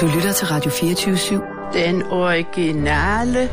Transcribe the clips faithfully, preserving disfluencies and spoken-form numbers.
Du lytter til Radio fireogtyve syv. Den originale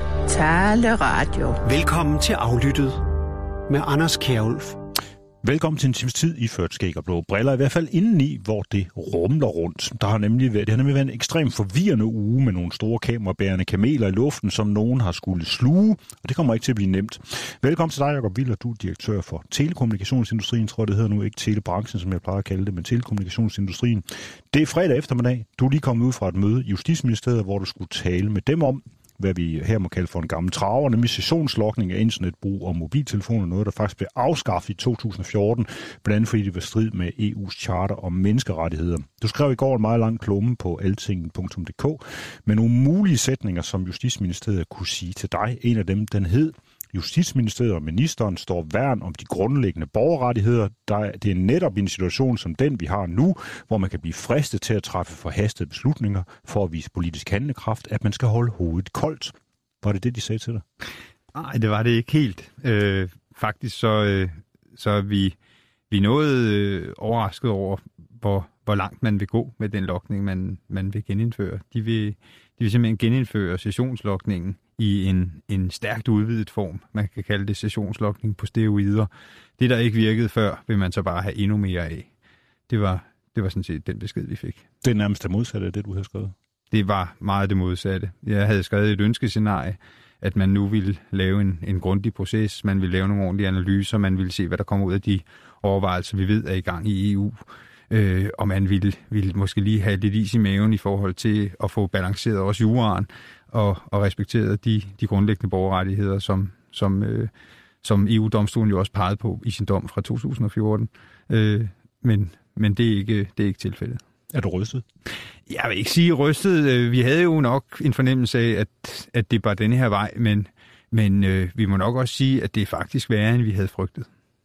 taleradio. Velkommen til Aflyttet med Anders Kjærulf. Velkommen til en times tid i ført skæg og blå briller, i hvert fald indeni, hvor det rumler rundt. Der har nemlig været, det har nemlig været en ekstremt forvirrende uge med nogle store kamerabærende kameler i luften, som nogen har skulle sluge, og det kommer ikke til at blive nemt. Velkommen til dig, Jacob Willer, du er direktør for telekommunikationsindustrien, tror jeg det hedder nu, ikke telebranchen, som jeg plejer at kalde det, men telekommunikationsindustrien. Det er fredag eftermiddag, du er lige kommet ud fra et møde i Justitsministeriet, hvor du skulle tale med dem om, hvad vi her må kalde for en gammel traver, nemlig sessionslogning af internetbrug og mobiltelefoner, noget der faktisk blev afskaffet i to tusind og fjorten, blandt andet fordi det var strid med E U's charter om menneskerettigheder. Du skrev i går en meget lang klumme på altinget punktum d k med nogle mulige sætninger, som Justitsministeriet kunne sige til dig. En af dem, den hed: Justitsministeriet og ministeren står værn om de grundlæggende borgerrettigheder. Der, det er netop i en situation som den, vi har nu, hvor man kan blive fristet til at træffe forhastede beslutninger for at vise politisk handlekraft, at man skal holde hovedet koldt. Var det det, de sagde til dig? Nej, det var det ikke helt. Øh, faktisk så, øh, så er vi, vi er noget øh, overrasket over, hvor, hvor langt man vil gå med den logning, man, man vil genindføre. De vil, de vil simpelthen genindføre sessionslogningen i en, en stærkt udvidet form. Man kan kalde det sessionslogning på steroider. Det, der ikke virkede før, vil man så bare have endnu mere af. Det var, det var sådan set den besked, vi fik. Det er nærmest det modsatte af det, du havde skrevet? Det var meget det modsatte. Jeg havde skrevet et ønskescenarie, at man nu ville lave en, en grundig proces, man ville lave nogle ordentlige analyser, man ville se, hvad der kommer ud af de overvejelser, vi ved er i gang i E U. Øh, og man ville, ville måske lige have lidt is i maven i forhold til at få balanceret også juraen og, og respekteret de, de grundlæggende borgerrettigheder, som, som, øh, som E U-domstolen jo også pegede på i sin dom fra to tusind og fjorten. Øh, men men det, er ikke, det er ikke tilfældet. Er du rystet? Jeg vil ikke sige rystet. Vi havde jo nok en fornemmelse af, at, at det var denne her vej, men, men øh, vi må nok også sige, at det er faktisk værre, end vi havde frygtet.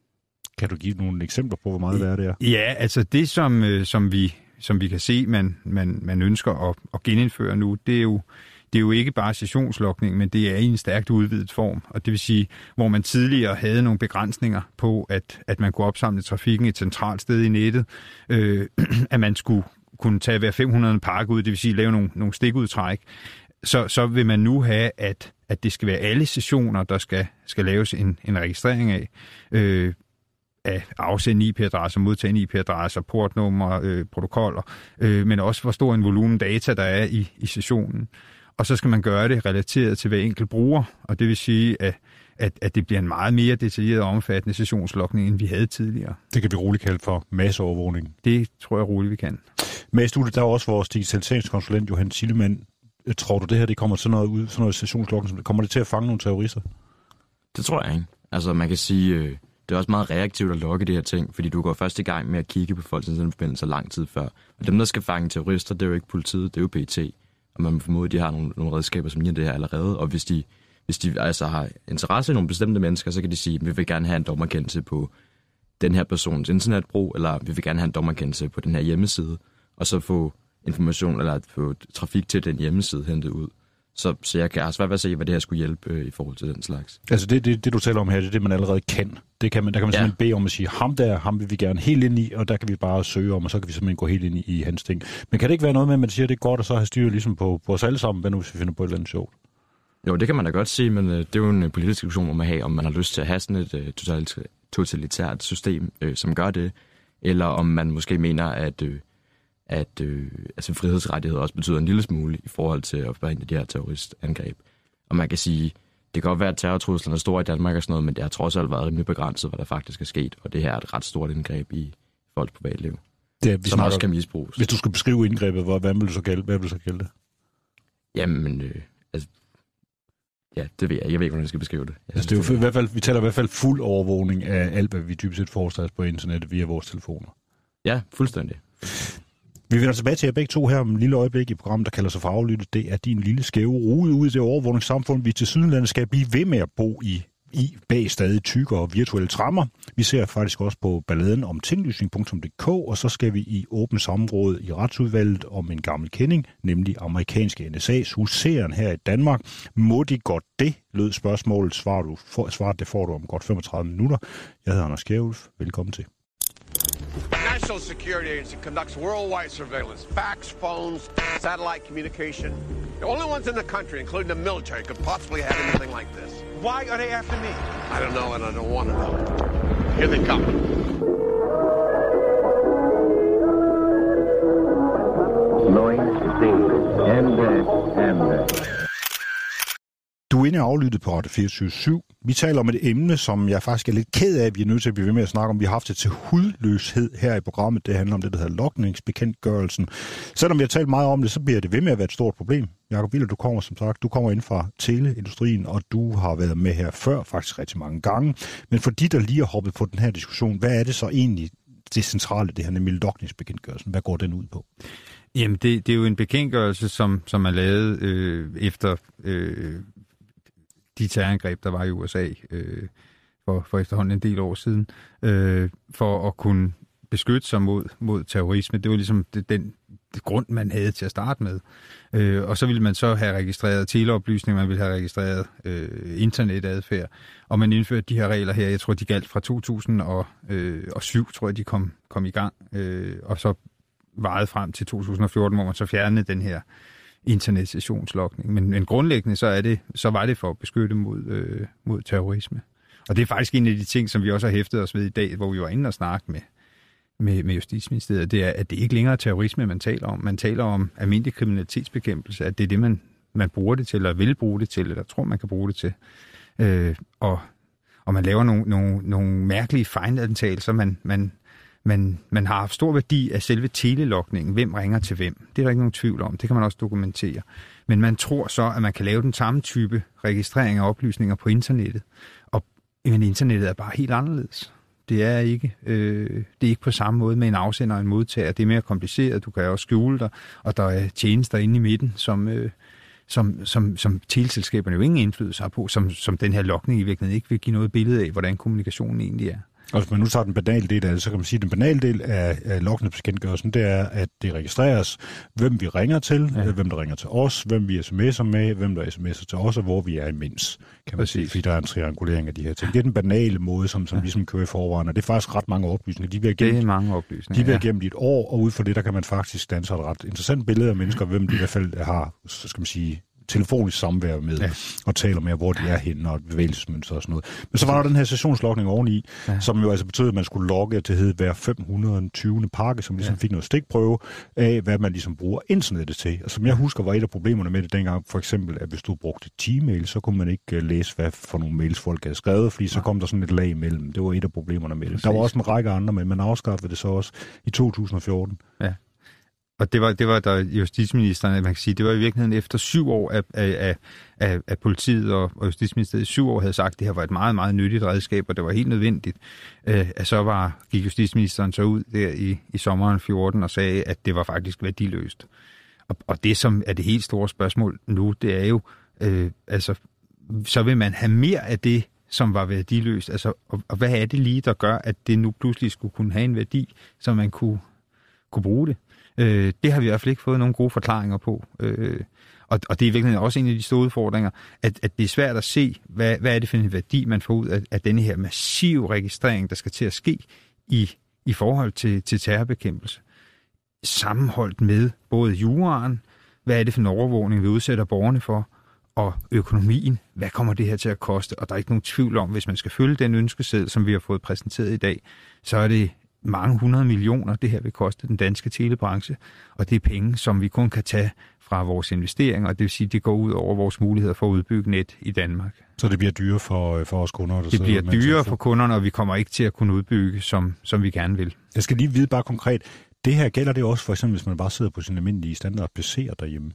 Kan du give nogle eksempler på, hvor meget værre det er? Ja, altså det, som, øh, som, vi, som vi kan se, man, man, man ønsker at, at genindføre nu, det er jo Det er jo ikke bare sessionslogning, men det er i en stærkt udvidet form. Og det vil sige, hvor man tidligere havde nogle begrænsninger på, at, at man kunne opsamle trafikken et centralt sted i nettet, øh, at man skulle kunne tage hver fem hundrede pakke ud, det vil sige lave nogle, nogle stikudtræk, så, så vil man nu have, at, at det skal være alle sessioner, der skal, skal laves en, en registrering af. Øh, af afsende I P-adresser, modtagende I P-adresser, portnummer, øh, protokoller, øh, men også hvor stor en volumen data, der er i, i sessionen. Og så skal man gøre det relateret til hver enkelt bruger, og det vil sige, at, at, at det bliver en meget mere detaljeret og omfattende sessionslogning, end vi havde tidligere. Det kan vi roligt kalde for masseovervågning. Det tror jeg roligt, vi kan. Med i studiet, der er også vores digitaliseringskonsulent Johan Thielemann. Tror du, det her det kommer sådan noget ud, sådan noget sessionslogning, kommer det til at fange nogle terrorister? Det tror jeg ikke. Altså man kan sige, øh, det er også meget reaktivt at logge de her ting, fordi du går først i gang med at kigge på folks internetforbindelser lang tid før. Og dem, der skal fange terrorister, det er jo ikke politiet, det er jo P E T. Og man må formode, at de har nogle, nogle redskaber, som ligner det her allerede. Og hvis de, hvis de altså har interesse i nogle bestemte mennesker, så kan de sige, at vi vil gerne have en dommerkendelse på den her persons internetbrug, eller vi vil gerne have en dommerkendelse på den her hjemmeside, og så få information eller få trafik til den hjemmeside hentet ud. Så, så jeg kan have svært ved at se, hvad det her skulle hjælpe øh, i forhold til den slags. Altså det, det, det, du taler om her, det er det, man allerede kan. Det kan man, der kan man ja. simpelthen bede om at sige, ham der, ham vil vi gerne helt ind i, og der kan vi bare søge om, og så kan vi simpelthen gå helt ind i, i hans ting. Men kan det ikke være noget med, at man siger, at det er godt, og så har styret ligesom på, på os alle sammen, hvad nu hvis vi finder på et eller andet sjovt? Jo, det kan man da godt sige, men øh, det er jo en politisk diskussion, hvor man har, om man har lyst til at have sådan et øh, totalitært system, øh, som gør det, eller om man måske mener, at øh, at øh, altså frihedsrettigheder også betyder en lille smule i forhold til at forhindre de her terroristangreb. Og man kan sige, det kan godt være, at terrortruslerne er store i Danmark og sådan noget, men det har trods alt været rimelig begrænset, hvad der faktisk er sket, og det her er et ret stort indgreb i folks privatliv, det er, som snakker, også kan misbruges. Hvis du skulle beskrive indgrebet, hvad vil du så kalde, hvad vil du så kalde det? Jamen, øh, altså, ja, det ved jeg. Jeg ved ikke, hvordan jeg skal beskrive det. Jeg altså, det er jo i hvert fald, vi taler i hvert fald fuld overvågning af alt, hvad vi typisk set forestiller os på internettet via vores telefoner. Ja, fuldstændig. Vi vender tilbage til jer begge to her om en lille øjeblik i programmet, der kalder sig for Aflyttet. Det er din lille skæve rude ud i det overvågningssamfund, vi til sydenlandet skal blive ved med at bo i, i bag stadig tykkere virtuelle tremmer. Vi ser faktisk også på balladen om tinglysning punktum d k, og så skal vi i åbent samråd i retsudvalget om en gammel kending, nemlig amerikanske N S A's huseren her i Danmark. Må de godt det, lød spørgsmålet. Svaret, du, for, svaret det får du om godt femogtredive minutter. Jeg hedder Anders Kjærulf. Velkommen til. National Security Agency conducts worldwide surveillance, fax, phones, satellite communication. The only ones in the country, including the military, could possibly have anything like this. Why are they after me? I don't know, and I don't want to know. Here they come. Slowing speed. Ende, ende. Du er inde og aflyttet på Radio fireogtyve syv. Vi taler om et emne, som jeg faktisk er lidt ked af, at vi er nødt til at blive ved med at snakke om. Vi har haft det til hudløshed her i programmet. Det handler om det, der hedder logningsbekendtgørelsen. Selvom vi har talt meget om det, så bliver det ved med at være et stort problem. Jakob Willer, du kommer som sagt, du kommer ind fra teleindustrien, og du har været med her før, faktisk rigtig mange gange. Men for de, der lige har hoppet på den her diskussion, hvad er det så egentlig det centrale, det her nemlig logningsbekendtgørelsen? Hvad går den ud på? Jamen, det, det er jo en bekendtgørelse, som, som er lavet øh, efter... Øh, de terrorangreb, der var i U S A øh, for, for efterhånden en del år siden, øh, for at kunne beskytte sig mod, mod terrorisme. Det var ligesom det, den det grund, man havde til at starte med. Øh, og så ville man så have registreret teleoplysninger, man ville have registreret øh, internetadfærd, og man indførte de her regler her, jeg tror, de galt fra to tusind og syv, tror jeg, de kom, kom i gang, øh, og så varede frem til to tusind og fjorten, hvor man så fjernede den her internetsessionslogning. Men, men grundlæggende så, er det, så var det for at beskytte mod, øh, mod terrorisme. Og det er faktisk en af de ting, som vi også har hæftet os ved i dag, hvor vi var inde og snakke med, med, med Justitsministeriet, det er, at det ikke længere er terrorisme, man taler om. Man taler om almindelig kriminalitetsbekæmpelse, at det er det, man, man bruger det til, eller vil bruge det til, eller tror, man kan bruge det til. Øh, og, og man laver nogle, nogle, nogle mærkelige fejlantagelser, man... man Men man har haft stor værdi af selve telelogningen. Hvem ringer til hvem? Det er der ikke nogen tvivl om. Det kan man også dokumentere. Men man tror så, at man kan lave den samme type registrering af oplysninger på internettet. Og men internettet er bare helt anderledes. Det er ikke, øh, det er ikke på samme måde med en afsender og en modtager. Det er mere kompliceret. Du kan også skjule dig. Og der er tjenester inde i midten, som, øh, som, som, som teleselskaberne jo ingen indflydelse har på, som, som den her logning i virkeligheden ikke vil give noget billede af, hvordan kommunikationen egentlig er. Og hvis man nu tager den banale del af det, så kan man sige, at den banale del af, af logningsbekendtgørelsen, det er, at det registreres, hvem vi ringer til, ja. hvem der ringer til os, hvem vi sms'er med, hvem der sms'er til os, og hvor vi er imens, kan man sige, fordi der er en triangulering af de her ting. Det er den banale måde, som, som ja. ligesom kører i forvejen, og det er faktisk ret mange oplysninger. De bliver gennem, det er mange oplysninger, De bliver ja. gennem et år, og ud fra det, der kan man faktisk danne sig et ret interessant billede af mennesker, hvem de i hvert fald har, så skal man sige, telefonisk samvær med, ja. og taler med, hvor de er henne, og bevægelsesmønster og sådan noget. Men så var der den her sessionslogning oveni, ja. som jo altså betød, at man skulle logge til hed hver fem hundrede og tyve pakke, som ligesom ja. fik noget stikprøve af, hvad man ligesom bruger internettet til. Og som jeg husker, var et af problemerne med det dengang, for eksempel, at hvis du brugte Gmail, så kunne man ikke læse, hvad for nogle mails folk havde skrevet, fordi så kom der sådan et lag imellem. Det var et af problemerne med det. Præcis. Der var også en række andre, men man afskaffede det så også i to tusind og fjorten. Ja. Og det var, det var der justitsministeren, man kan sige, det var i virkeligheden efter syv år af, af, af, af politiet og, og justitsministeriet, syv år havde sagt, at det her var et meget, meget nyttigt redskab, og det var helt nødvendigt. Øh, at så var, gik justitsministeren så ud der i, i sommeren fjorten og sagde, at det var faktisk værdiløst. Og, og det, som er det helt store spørgsmål nu, det er jo, øh, altså, så vil man have mere af det, som var værdiløst. Altså, og, og hvad er det lige, der gør, at det nu pludselig skulle kunne have en værdi, så man kunne, kunne bruge det? Øh, det har vi i hvert fald ikke fået nogle gode forklaringer på. Øh, og, og det er virkelig også en af de store udfordringer, at, at det er svært at se, hvad, hvad er det for en værdi, man får ud af, af denne her massive registrering, der skal til at ske i, i forhold til, til terrorbekæmpelse. Sammenholdt med både juraen, hvad er det for en overvågning, vi udsætter borgerne for, og økonomien, hvad kommer det her til at koste? Og der er ikke nogen tvivl om, hvis man skal følge den ønskeseddel, som vi har fået præsenteret i dag, så er det mange hundrede millioner, det her vil koste den danske telebranche, og det er penge, som vi kun kan tage fra vores investeringer, og det vil sige, at det går ud over vores muligheder for at udbygge net i Danmark. Så det bliver dyrere for, for os kunder? Der det bliver dyrere for kunderne, og vi kommer ikke til at kunne udbygge, som, som vi gerne vil. Jeg skal lige vide bare konkret, det her gælder det også for eksempel, hvis man bare sidder på sin almindelige standard P C'er derhjemme?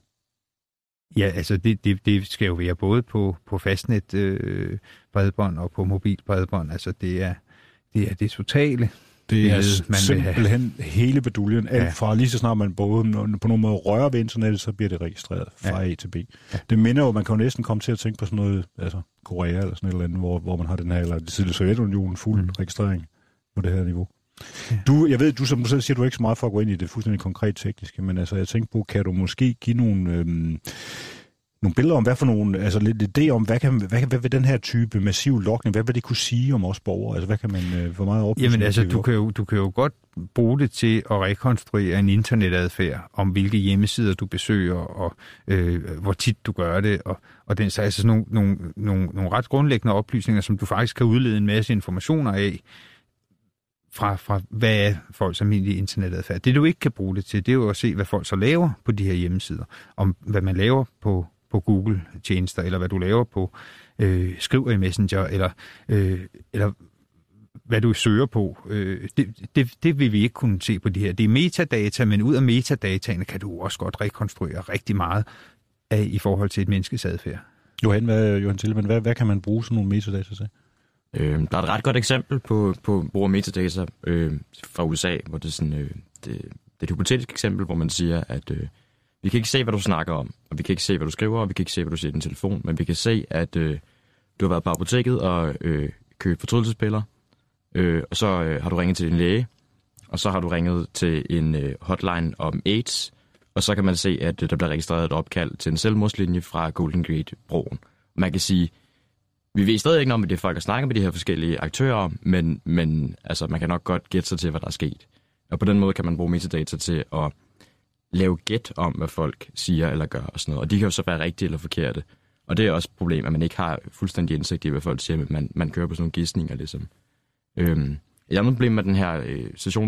Ja, altså det, det, det skal jo være både på, på fastnet øh, bredbånd og på mobilbredbånd. Altså det er det, er det totale. Det er man simpelthen hele beduljen. Alt ja. fra lige så snart man både på nogen måde rører ved internettet, så bliver det registreret fra ja. A til B. Ja. Det minder jo, man kan jo næsten komme til at tænke på sådan noget, altså Korea eller sådan et eller andet, hvor, hvor man har den her, eller det tidligere Sovjetunionen, fuld mm. registrering på det her niveau. Ja. Du, jeg ved, du som du selv siger, du er ikke så meget for at gå ind i det fuldstændig konkret tekniske, men altså jeg tænker på, kan du måske give nogle, øhm, nogle billeder om, hvad for nogle, altså lidt idé om, hvad, kan, hvad, hvad vil den her type massiv logning, hvad vil det kunne sige om os borgere? Altså, hvad kan man, hvor meget oplysning? Jamen altså, du kan, jo, du kan jo godt bruge det til at rekonstruere en internetadfærd om, hvilke hjemmesider du besøger, og øh, hvor tit du gør det, og, og den så altså sådan nogle, nogle, nogle, nogle ret grundlæggende oplysninger, som du faktisk kan udlede en masse informationer af, fra, fra hvad er folks almindelige internetadfærd. Det du ikke kan bruge det til, det er jo at se, hvad folk så laver på de her hjemmesider, om hvad man laver på på Google-tjenester, eller hvad du laver på, øh, skriver i Messenger, eller, øh, eller hvad du søger på. Øh, det, det, det vil vi ikke kunne se på det her. Det er metadata, men ud af metadataene kan du også godt rekonstruere rigtig meget af, i forhold til et menneskes adfærd. Johan, hvad, Johan Tillemann, hvad, hvad kan man bruge sådan nogle metadata til? Øh, der er et ret godt eksempel på, på brug af metadata øh, fra U S A, hvor det er sådan, øh, det, det er et hypotetisk eksempel, hvor man siger, at øh, vi kan ikke se, hvad du snakker om, og vi kan ikke se, hvad du skriver, og vi kan ikke se, hvad du siger i din telefon, men vi kan se, at øh, du har været på apoteket og øh, købt fortrydelsespiller, øh, og så øh, har du ringet til din læge, og så har du ringet til en øh, hotline om AIDS, og så kan man se, at øh, der bliver registreret et opkald til en selvmordslinje fra Golden Gate-broen. Man kan sige, vi ved stadig ikke noget om, at det er folk, der snakker med de her forskellige aktører, men, men altså, man kan nok godt gætte sig til, hvad der er sket. Og på den måde kan man bruge metadata til at lave gæt om, hvad folk siger eller gør og sådan noget. Og de kan jo så være rigtige eller forkerte. Og det er også et problem, at man ikke har fuldstændig indsigt i, hvad folk siger, men man, man kører på sådan nogle gidsninger, ligesom. Øhm, et andet problem med den her øh,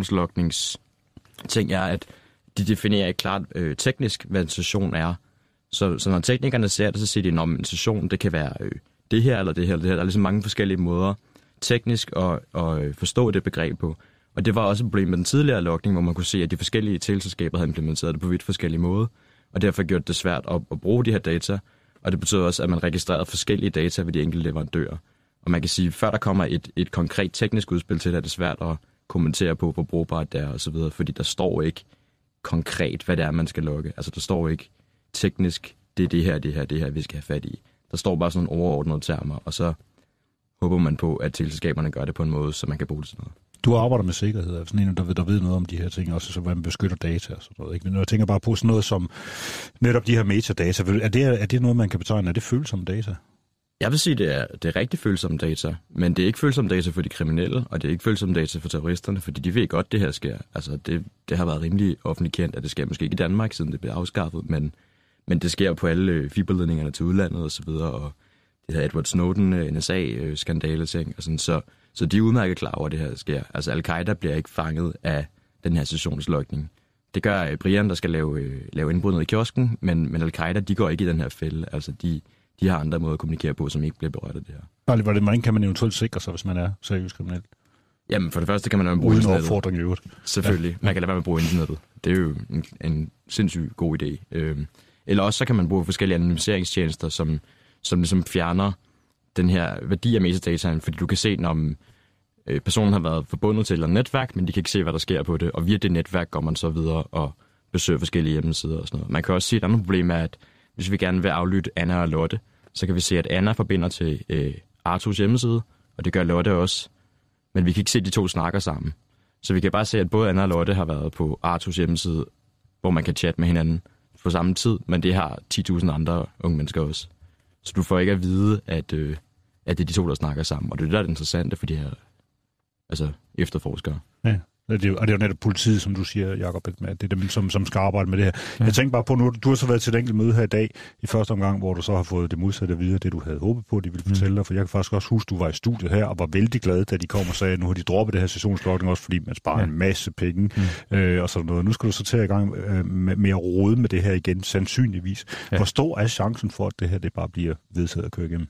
sessionslogningsting er, at de definerer ikke klart øh, teknisk, hvad en session er. Så, så når teknikerne ser det, så siger de, at en session, det kan være øh, det her eller det her eller det her. Der er ligesom mange forskellige måder teknisk at, at forstå det begreb på. Og det var også et problem med den tidligere logning, hvor man kunne se, at de forskellige teleselskaber havde implementeret det på vidt forskellige måder, og derfor gjorde det svært at, at bruge de her data, og det betød også, at man registrerede forskellige data ved de enkelte leverandører. Og man kan sige, at før der kommer et, et konkret teknisk udspil til det, er det svært at kommentere på, hvor brugbart det er osv., fordi der står ikke konkret, hvad det er, man skal logge. Altså der står ikke teknisk, det er det her, det her, det her, vi skal have fat i. Der står bare sådan nogle overordnede termer, og så håber man på, at teleselskaberne gør det på en måde, så man kan bruge det til noget. Du arbejder med sikkerhed, altså sådan en, der ved, der ved noget om de her ting, også så hvordan man beskytter data og sådan noget. Ikke? Men jeg tænker bare på sådan noget som netop de her metadata. Er det, er det noget, man kan betegne? Er det følsomme data? Jeg vil sige, det er, det er rigtig følsomme data, men det er ikke følsomme data for de kriminelle, og det er ikke følsomme data for terroristerne, fordi de ved godt, det her sker. Altså, det, det har været rimelig offentligt kendt, at det sker måske ikke i Danmark, siden det bliver afskaffet, men, men det sker på alle fiberledningerne til udlandet og så videre, og det her Edward Snowden, N S A-skandale ting, og sådan, så Så de er udmærket klar over, at det her sker. Altså, Al-Qaida bliver ikke fanget af den her sessionslogning. Det gør Brian, der skal lave, lave indbrud ned i kiosken, men, men Al-Qaida, de går ikke i den her fælde. Altså, de, de har andre måder at kommunikere på, som ikke bliver berørt af det her. Hvordan kan man eventuelt sikre sig, hvis man er seriøst kriminel? Jamen, for det første kan man jo bruge uden internettet. opfordring i øvrigt. Selvfølgelig. Ja. Man kan lade være med at bruge internettet. Det er jo en, en sindssygt god idé. Øhm, eller også så kan man bruge forskellige anonymiseringstjenester, som, som ligesom fjerner den her værdi af metadataen, fordi du kan se, når personen har været forbundet til et eller andet netværk, men de kan ikke se, hvad der sker på det, og via det netværk går man så videre og besøger forskellige hjemmesider og sådan noget. Man kan også sige, at et andet problem er, at hvis vi gerne vil aflytte Anna og Lotte, så kan vi se, at Anna forbinder til øh, Artus hjemmeside, og det gør Lotte også, men vi kan ikke se, at de to snakker sammen. Så vi kan bare se, at både Anna og Lotte har været på Artus hjemmeside, hvor man kan chatte med hinanden på samme tid, men det har ti tusind andre unge mennesker også. Så du får ikke at vide, at, øh, at det er de to, der snakker sammen, og det er det, der er det interessante for de her altså efterforskere. Ja, det er jo, og det er jo netop politiet, som du siger, Jacob, at det er dem, som, som skal arbejde med det her. Ja. Jeg tænker bare på, nu du har så været til et enkelt møde her i dag, i første omgang, hvor du så har fået det modsatte videre, det du havde håbet på, de ville fortælle dig, for jeg kan faktisk også huske, du var i studiet her, og var vældig glad, da de kom og sagde, at nu har de droppet det her sessionslogning, også fordi man sparer ja. en masse penge, mm. øh, og sådan noget. Nu skal du så til i gang øh, med, med at rode med det her igen, sandsynligvis. Ja. Hvor stor er chancen for, at det her det bare bliver vedtaget at køre igennem?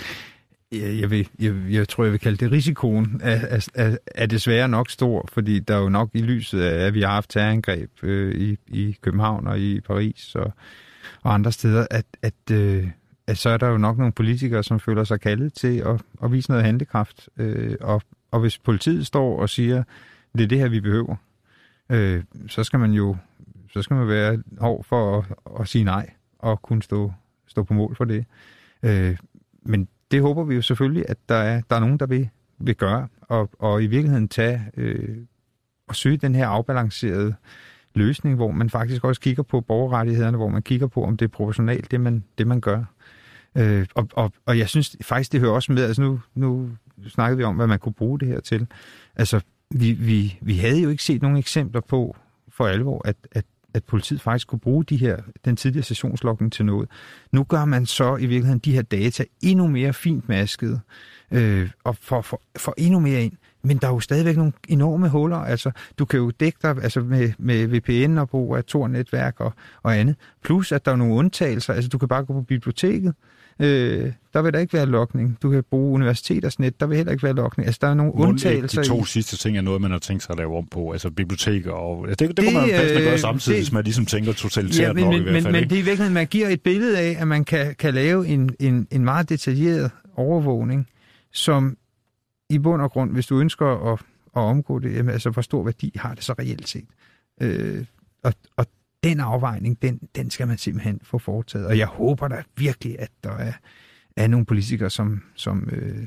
Jeg, vil, jeg, jeg tror, jeg vil kalde det risikoen, er, er, er desværre nok stor, fordi der er jo nok i lyset af, at vi har haft terrorangreb øh, i, i København og i Paris og, og andre steder, at, at, øh, at så er der jo nok nogle politikere, som føler sig kaldet til at, at vise noget handlekraft. Øh, og, og hvis politiet står og siger, det er det her, vi behøver, øh, så skal man jo så skal man være hård for at, at sige nej og kunne stå, stå på mål for det. Øh, men det håber vi jo selvfølgelig, at der er, der er nogen, der vil, vil gøre, og, og i virkeligheden tage øh, og søge den her afbalancerede løsning, hvor man faktisk også kigger på borgerrettighederne, hvor man kigger på, om det er proportionalt, det man, det man gør. Øh, og, og, og jeg synes faktisk, det hører også med, altså nu, nu snakkede vi om, hvad man kunne bruge det her til. Altså, vi, vi, vi havde jo ikke set nogen eksempler på for alvor, at, at, at politiet faktisk kunne bruge de her, den tidligere sessionslogning til noget. Nu gør man så i virkeligheden de her data endnu mere fint masket, øh, og for, for, for endnu mere ind. Men der er jo stadigvæk nogle enorme huller. Altså, du kan jo dække dig altså med, med V P N og brug af Tor-netværk og, og andet. Plus, at der er nogle undtagelser. Altså, du kan bare gå på biblioteket. Øh, der vil der ikke være logning. Du kan bruge universiteters net. Der vil heller ikke være logning. Altså, der er nogle Mund undtagelser. De to i... sidste ting er noget, man har tænkt sig at lave om på. Altså, biblioteker og... Altså, det, det, det kunne man jo øh, gøre samtidig, det... hvis man ligesom tænker totalitært ja, men, nok men, i hvert fald. Men, men det er i virkeligheden, man giver et billede af, at man kan, kan lave en, en, en meget detaljeret overvågning, som i bund og grund, hvis du ønsker at, at omgå det, jamen, altså hvor stor værdi har det så reelt set. Øh, og, og den afvejning, den, den skal man simpelthen få foretaget. Og jeg håber da virkelig, at der er, er nogle politikere, som, som, øh,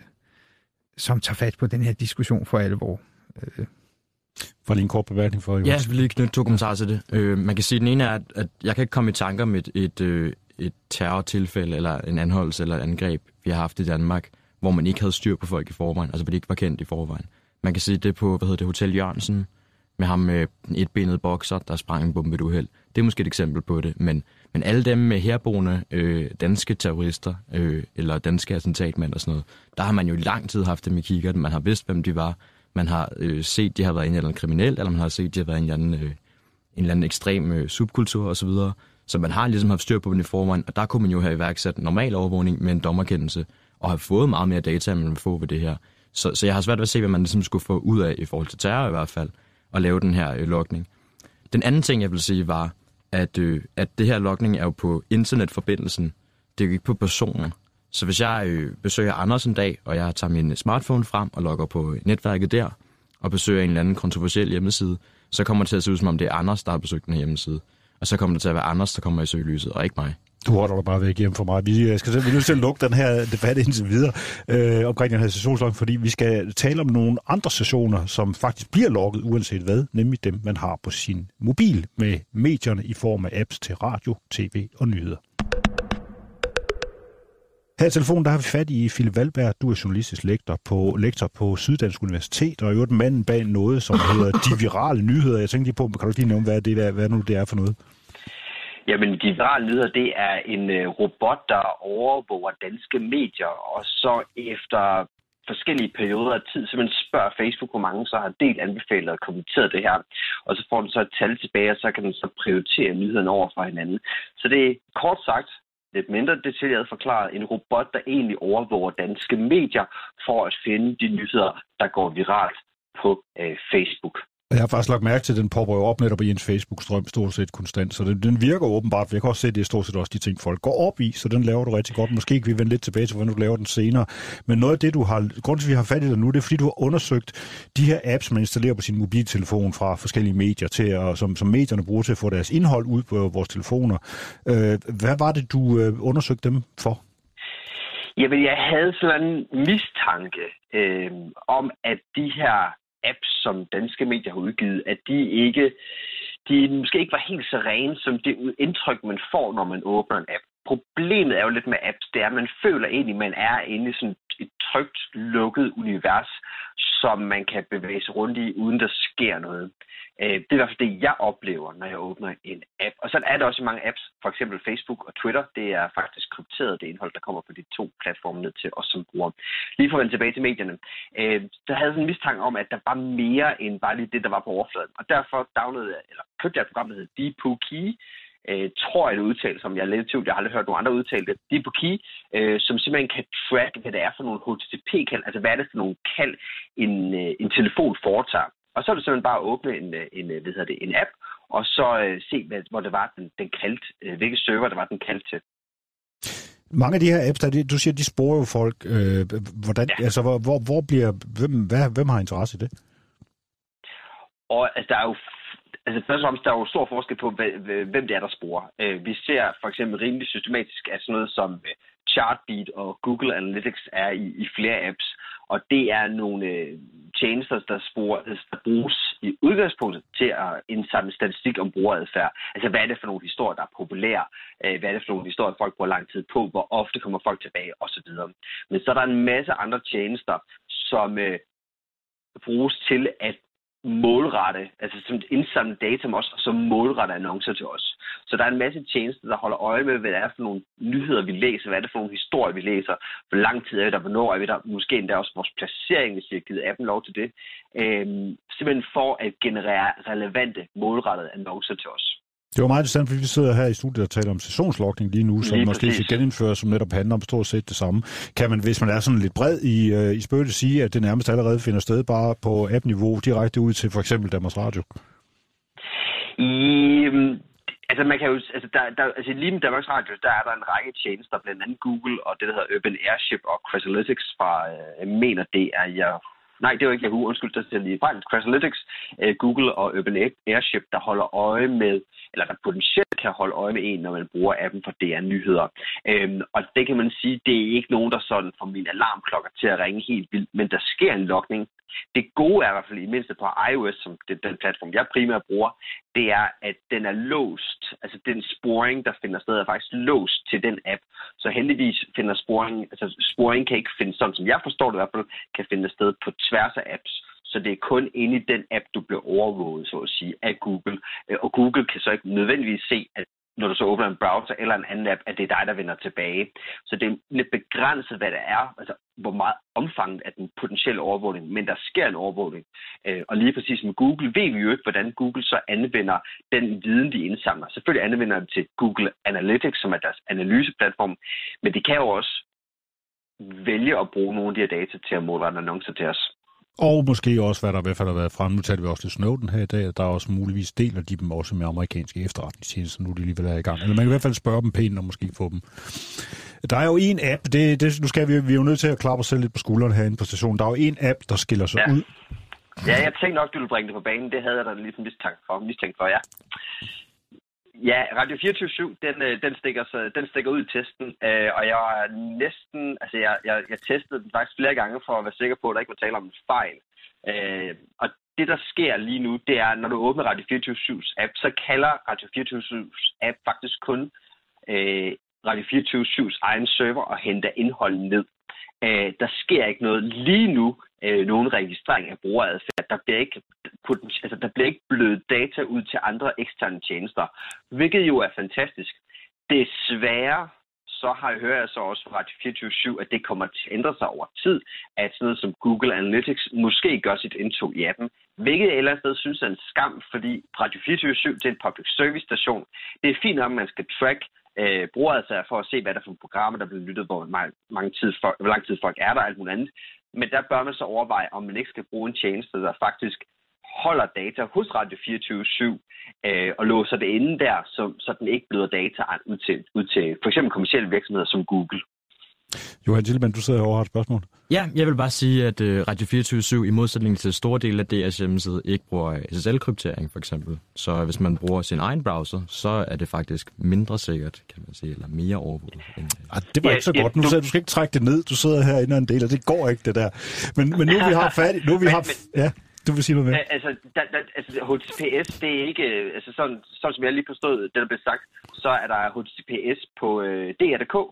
som tager fat på den her diskussion for alvor. Øh. For lige en kort bemærkning for, Jonas. Ja, jeg vil lige knytte to kommentarer til det. Øh, man kan sige, at den ene er, at, at jeg kan ikke komme i tanker om et, et, et, et terrortilfælde, eller en anholdelse, eller et angreb, vi har haft i Danmark, hvor man ikke havde styr på folk i forvejen, altså hvor de ikke var kendt i forvejen. Man kan sige det på, hvad hedder det, Hotel Jørgensen, med ham med en etbenet bokser, der sprang en bombe ved et uheld. Det er måske et eksempel på det, men, men alle dem med herboende øh, danske terrorister, øh, eller danske attentatmænd og sådan noget, der har man jo i lang tid haft dem i kikkerten. Man har vidst, hvem de var. Man har øh, set, de har været en eller anden kriminel, eller man har set, de har været en eller anden, øh, en eller anden ekstrem øh, subkultur osv., så, så man har ligesom haft styr på dem i forvejen, og der kunne man jo have iværksat en normal overvågning med en dommerkendelse, og have fået meget mere data, end man vil få ved det her. Så, så jeg har svært ved at se, hvad man ligesom skulle få ud af, i forhold til terror i hvert fald, at lave den her øh, logning. Den anden ting, jeg vil sige, var, at, øh, at det her logning er jo på internetforbindelsen. Det er jo ikke på personer. Så hvis jeg øh, besøger Anders en dag, og jeg tager min smartphone frem og logger på netværket der, og besøger en eller anden kontroversiel hjemmeside, så kommer det til at se ud, som om det er Anders, der har besøgt den her hjemmeside. Og så kommer det til at være Anders, der kommer i søgelyset, og ikke mig. Du holder dig bare væk hjem for mig. Vi skal vi nødt til at lukke den her debat indtil videre øh, omkring den her sessionslogning, fordi vi skal tale om nogle andre sessioner, som faktisk bliver logget uanset hvad, nemlig dem, man har på sin mobil med medierne i form af apps til radio, tv og nyheder. Her i telefonen der har vi fat i Philip Valberg. Du er journalistisk lektor på, lektor på Syddansk Universitet, og er jo et mand bag noget, som hedder De Virale Nyheder. Jeg tænkte lige på, kan du lige nævne, hvad det er, hvad nu det er for noget? Jamen, De Virale Nyheder, det er en uh, robot, der overvåger danske medier, og så efter forskellige perioder af tid, så man spørger Facebook, hvor mange så har delt, anbefalet og kommenteret det her, og så får den så et tal tilbage, og så kan den så prioritere nyhederne over for hinanden. Så det er kort sagt, lidt mindre detaljeret forklaret, en robot, der egentlig overvåger danske medier for at finde de nyheder, der går viralt på uh, Facebook. Jeg har faktisk lagt mærke til, at den popper jo op netop i ens Facebook-strøm stort set konstant, så den, den virker åbenbart. Jeg kan også se, at det er stort set også de ting, folk går op i, så den laver du rigtig godt. Måske kan vi vende lidt tilbage til, hvordan du laver den senere. Men noget af det, du har, grund til, at vi har fat i dig nu, det er, fordi du har undersøgt de her apps, man installerer på sin mobiltelefon fra forskellige medier, til at, som, som medierne bruger til at få deres indhold ud på vores telefoner. Øh, hvad var det, du øh, undersøgte dem for? Jamen, jeg havde sådan en mistanke øh, om, at de her apps, som danske medier har udgivet, at de ikke, de måske ikke var helt så rene, som det indtryk, man får, når man åbner en app. Problemet er jo lidt med apps, det er, at man føler egentlig, at man er inde i sådan et trygt, lukket univers, som man kan bevæge sig rundt i, uden der sker noget. Det er i hvert fald det, jeg oplever, når jeg åbner en app. Og sådan er det også i mange apps, for eksempel Facebook og Twitter. Det er faktisk krypteret, det indhold, der kommer på de to platforme ned til os som brugere. Lige for at vende tilbage til medierne. Der havde sådan en mistanke om, at der var mere end bare lige det, der var på overfladen. Og derfor downloadede jeg, eller købte jeg et program, der hedder DeepKey. Øh, tror jeg det udtale, som jeg er lidt i tvivl, jeg har aldrig hørt nogen andre udtale det, DeepKey, øh, som simpelthen kan track, hvad det er for nogle H T T P-kald, altså hvad er det for nogle kald, en, øh, en telefon foretager. Og så er det simpelthen bare at åbne en, en, hvad hedder det, en app, og så øh, se, hvad, hvor det var, den, den kaldte, øh, hvilke server det var, den kaldte til. Mange af de her apps, der, du siger, de sporer jo folk. Øh, hvordan, ja. Altså, hvor, hvor, hvor bliver, hvem, hvad, hvem har interesse i det? Og altså, der er jo Altså først og fremmest, der er jo stor forskel på, hvem det er, der sporer. Vi ser for eksempel rimelig systematisk, at sådan noget som Chartbeat og Google Analytics er i, i flere apps. Og det er nogle øh, tjenester, der, spor, der bruges i udgangspunktet til at indsamle statistik om brugeradfærd. Altså, hvad er det for nogle historier, der er populære? Øh, hvad er det for nogle historier, folk bruger lang tid på? Hvor ofte kommer folk tilbage? Og så videre. Men så er der en masse andre tjenester, som øh, bruges til at målrette, altså som indsamle data om os, og så målrette annoncer til os. Så der er en masse tjenester, der holder øje med, hvad det er for nogle nyheder, vi læser, hvad er det for nogle historier, vi læser, hvor lang tid er vi der, hvornår er vi der, måske endda også vores placering, hvis vi har givet appen lov til det, øhm, simpelthen for at generere relevante, målrettede annoncer til os. Det var meget interessant, fordi vi sidder her i studiet og taler om sessionslogning lige nu, som lige måske skal genindføres, som netop handler om stort set det samme. Kan man, hvis man er sådan lidt bred i, øh, i spøget, sige, at det nærmest allerede finder sted bare på app-niveau, direkte ud til for eksempel Danmarks Radio? I, altså man kan jo, altså, der, der, altså lige med Danmarks Radio, der er der en række tjenester, blandt andet Google og det, der hedder Urban Airship og Crashlytics fra, øh, jeg mener det er jeg... Nej, det var ikke Yahoo, undskyld, der siger lige fejl. Crashlytics, uh, Google og Urban Airship, der holder øje med, eller der potentielt kan holde øje med en, når man bruger appen for D R Nyheder. Um, og det kan man sige, det er ikke nogen, der sådan får mine alarmklokker til at ringe helt vildt, men der sker en logning. Det gode er i hvert fald i mindste på iOS, som det, den platform, jeg primært bruger, det er, at den er låst. Altså den sporing, der finder sted, er faktisk låst til den app. Så heldigvis finder sporing, altså sporing kan ikke finde sådan, som jeg forstår det i hvert fald, kan finde sted på tværs af apps. Så det er kun inde i den app, du bliver overvåget, så at sige, af Google. Og Google kan så ikke nødvendigvis se, at når du så åbner en browser eller en anden app, at det er dig, der vender tilbage. Så det er lidt begrænset, hvad det er, altså hvor meget omfanget af den potentielle overvågning, men der sker en overvågning. Og lige præcis med Google ved vi jo ikke, hvordan Google så anvender den viden, de indsamler. Selvfølgelig anvender de til Google Analytics, som er deres analyseplatform, men de kan jo også vælge at bruge nogle af de her data til at målrette annoncer til os. Og måske også, hvad der i hvert fald har været frem. Nu taler vi også til Snowden her i dag, der er også muligvis deler de dem også med amerikanske efterretningstjenester, nu de alligevel er i gang. Eller man kan i hvert fald spørge dem pænt og måske få dem. Der er jo en app, det, det, nu skal vi, vi er jo nødt til at klappe os selv lidt på skuldrene herinde på stationen. Der er jo en app, der skiller sig ja. ud. Ja, jeg tænkte nok, du ville bringe det på banen. Det havde jeg da ligesom mistænkt for, mistænkt for ja. Ja, Radio fireogtyve syv, den, den, stikker, den stikker ud i testen, øh, og jeg er næsten, altså jeg, jeg, jeg testede den faktisk flere gange for at være sikker på, at der ikke var tale om en fejl. Øh, og det, der sker lige nu, det er, når du åbner Radio fireogtyve syvs app, så kalder Radio fireogtyve syvs app faktisk kun øh, Radio fireogtyve syvs egen server og henter indhold ned. Øh, der sker ikke noget lige nu, øh, nogen registrering af brugeradfærd. Der bliver ikke altså, der bliver ikke blødt data ud til andre eksterne tjenester, hvilket jo er fantastisk. Desværre så har jeg hørt jeg så også fra Radio fireogtyve syv, at det kommer til at ændre sig over tid, at sådan noget som Google Analytics måske gør sit indtog i appen, hvilket jeg ellers sted synes er en skam, fordi Radio fireogtyve syv det er en public service station. Det er fint, at man skal track øh, brugeradfærd for at se, hvad der er for programmer, der bliver lyttet, hvor mange tid for, hvor lang tid folk er der og alt muligt andet. Men der bør man så overveje, om man ikke skal bruge en tjeneste, der faktisk holder data hos Radio fireogtyve syv øh, og låser det inde der, så, så den ikke bløder data ud til, ud til for eksempel kommercielle virksomheder som Google. Johan Tillmann, du sidder over og har et spørgsmål. Ja, jeg vil bare sige, at uh, Radio fireogtyve syv i modsætning til store dele af D R's hjemmeside ikke bruger S S L-kryptering for eksempel. Så hvis man bruger sin egen browser, så er det faktisk mindre sikkert, kan man sige, eller mere overvåget. End, uh... det var ja, ikke så ja, godt. Nu sagde du, du skal ikke trække det ned. Du sidder herinde og en del, og det går ikke det der. Men, men nu vi har fat nu vi har ja. Du vil sige noget med? Altså, da, da, altså H T T P S, det er ikke, altså sådan, sådan som jeg lige forstod, det der blev sagt, så er der H T T P S på øh, D R punktum D K.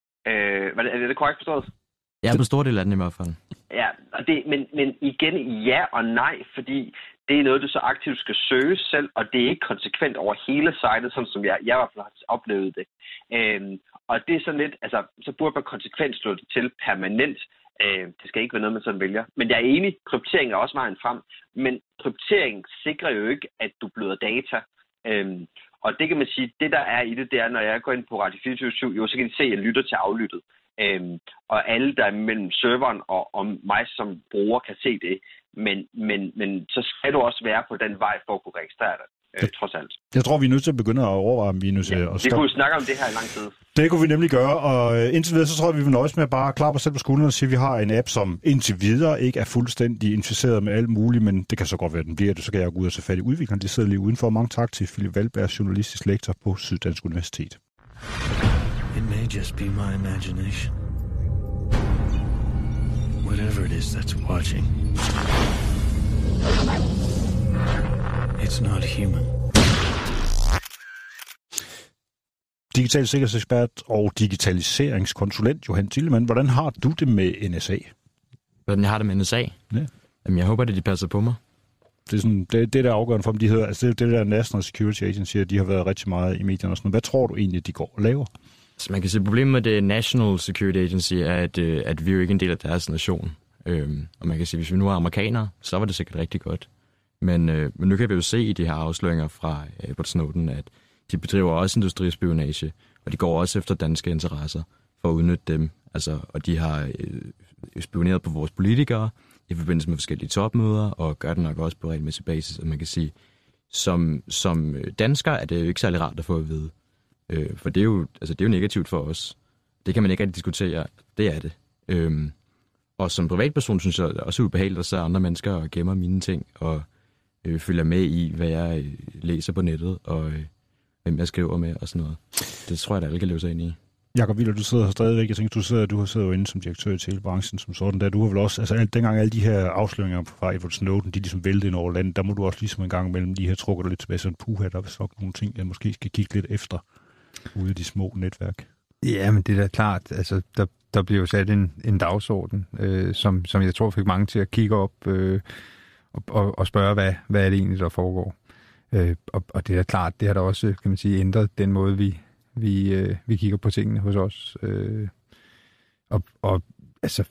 Øh, er det, er det korrekt forstået? Ja, på store del af den i hvert fald. Ja, og det, men, men igen ja og nej, fordi det er noget, du så aktivt skal søge selv, og det er ikke konsekvent over hele sitet, sådan som jeg, jeg i hvert fald har oplevet det. Øhm, og det er sådan lidt, altså, så burde man konsekvent slå det til permanent. Øh, det skal ikke være noget, man sådan vælger. Men jeg er enig, kryptering er også vejen frem, men kryptering sikrer jo ikke, at du bløder data. Øhm, og det kan man sige, det der er i det, det er, når jeg går ind på Radio fireogtyve syv, jo, så kan de se, at jeg lytter til aflyttet. Øhm, og alle, der er mellem serveren og, og mig som bruger, kan se det. Men, men, men så skal du også være på den vej for at kunne registrere det. Øh, trods alt. Jeg tror, vi er nødt til at begynde at overveje, om vi er nødt til ja, at... Vi kunne jo snakke om det her i lang tid. Det kunne vi nemlig gøre, og indtil videre, så tror jeg, vi vil nøjes med at bare klappe os selv på skulderen og sige, at vi har en app, som indtil videre ikke er fuldstændig inficeret med alt muligt, men det kan så godt være, at den bliver det. Så kan jeg gå ud og se fat i udvikleren. De sidder lige udenfor. Mange tak til Philip Valberg, journalistisk lektor på Syddansk Universitet. It may just be my imagination. whatever it is that's watching, it's not human. Digital sikkerhedsekspert og digitaliseringskonsulent Johan Thielemann, hvordan har du det med N S A? Hvordan jeg har det med N S A? Ja. Jamen, jeg håber, at de passer på mig. Det er sådan, det, det der er afgørende for dem, de hedder, altså det, det der National Security Agency, de har været rigtig meget i medierne og sådan noget. Hvad tror du egentlig, de går og laver? Så man kan sige, problemet med det National Security Agency er, at, at vi er jo ikke en del af deres nation. Øhm, og man kan sige, hvis vi nu er amerikanere, så var det sikkert rigtig godt. Men, øh, men nu kan vi jo se i de her afsløringer fra Edward Snowden, at de bedriver også industrispionage, og de går også efter danske interesser for at udnytte dem. Altså, og de har øh, spioneret på vores politikere i forbindelse med forskellige topmøder, og gør det nok også på regelmæssig basis. Og man kan sige, som, som dansker er det jo ikke særlig rart at få at vide. Øh, for det er, jo, altså, det er jo negativt for os. Det kan man ikke rigtig diskutere. Det er det. Øh, og som privatperson synes jeg det er også ubehageligt at se andre mennesker og gemmer mine ting, og øh, følger med i, hvad jeg øh, læser på nettet, og øh, hvem jeg skriver med og sådan noget. Det tror jeg, at alle kan leve sig ind i. Jakob Willer, du sidder her stadigvæk. Jeg tænker, du sidder, du sidder jo inde som direktør i telebranchen som sådan der. Du har vel også, altså dengang alle de her afsløringer fra Edward Snowden, de ligesom væltede ind over landet, der må du også ligesom en gang mellem de her trukker dig lidt tilbage, sådan puha, der er vist nok nogle ting, jeg måske skal kigge lidt efter ude i de små netværk. Ja, men det er da klart. Altså, der, der bliver jo sat en, en dagsorden, øh, som, som jeg tror fik mange til at kigge op øh, og, og, og spørge, hvad, hvad er det egentlig, der foregår. Øh, og, og det er da klart, det har da også, kan man sige, ændret den måde, vi, vi, øh, vi kigger på tingene hos os. Øh, og, og altså,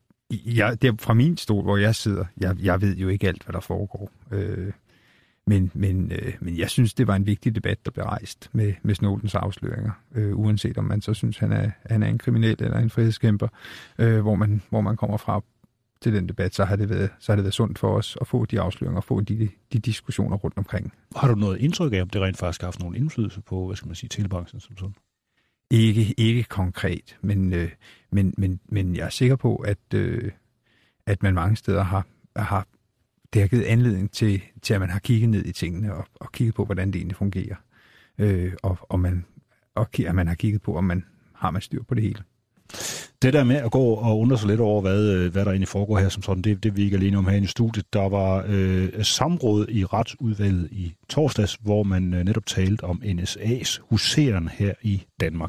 jeg, det er fra min stol, hvor jeg sidder, jeg, jeg ved jo ikke alt, hvad der foregår. Øh, men, men, øh, men jeg synes, det var en vigtig debat, der blev rejst med, med Snowdens afsløringer. Øh, uanset om man så synes, han er, han er en kriminel eller en frihedskæmper, øh, hvor, man, hvor man kommer fra til den debat, så har det været, så har det været sundt for os at få de afsløringer og få de, de diskussioner rundt omkring. Har du noget indtryk af, om det rent faktisk har haft nogen indflydelse på, hvad skal man sige, telebranchen som sådan? Ikke, ikke konkret, men, øh, men, men, men jeg er sikker på, at, øh, at man mange steder har, har det har givet anledning til, til, at man har kigget ned i tingene og, og kigget på, hvordan det egentlig fungerer. Øh, og, og, man, og at man har kigget på, om man har man styr på det hele. Det der med at gå og undre sig lidt over, hvad, hvad der egentlig foregår her som sådan, det, det er vi ikke alene om her i studiet. Der var øh, samråd i retsudvalget i torsdags, hvor man øh, netop talte om N S A's huseren her i Danmark.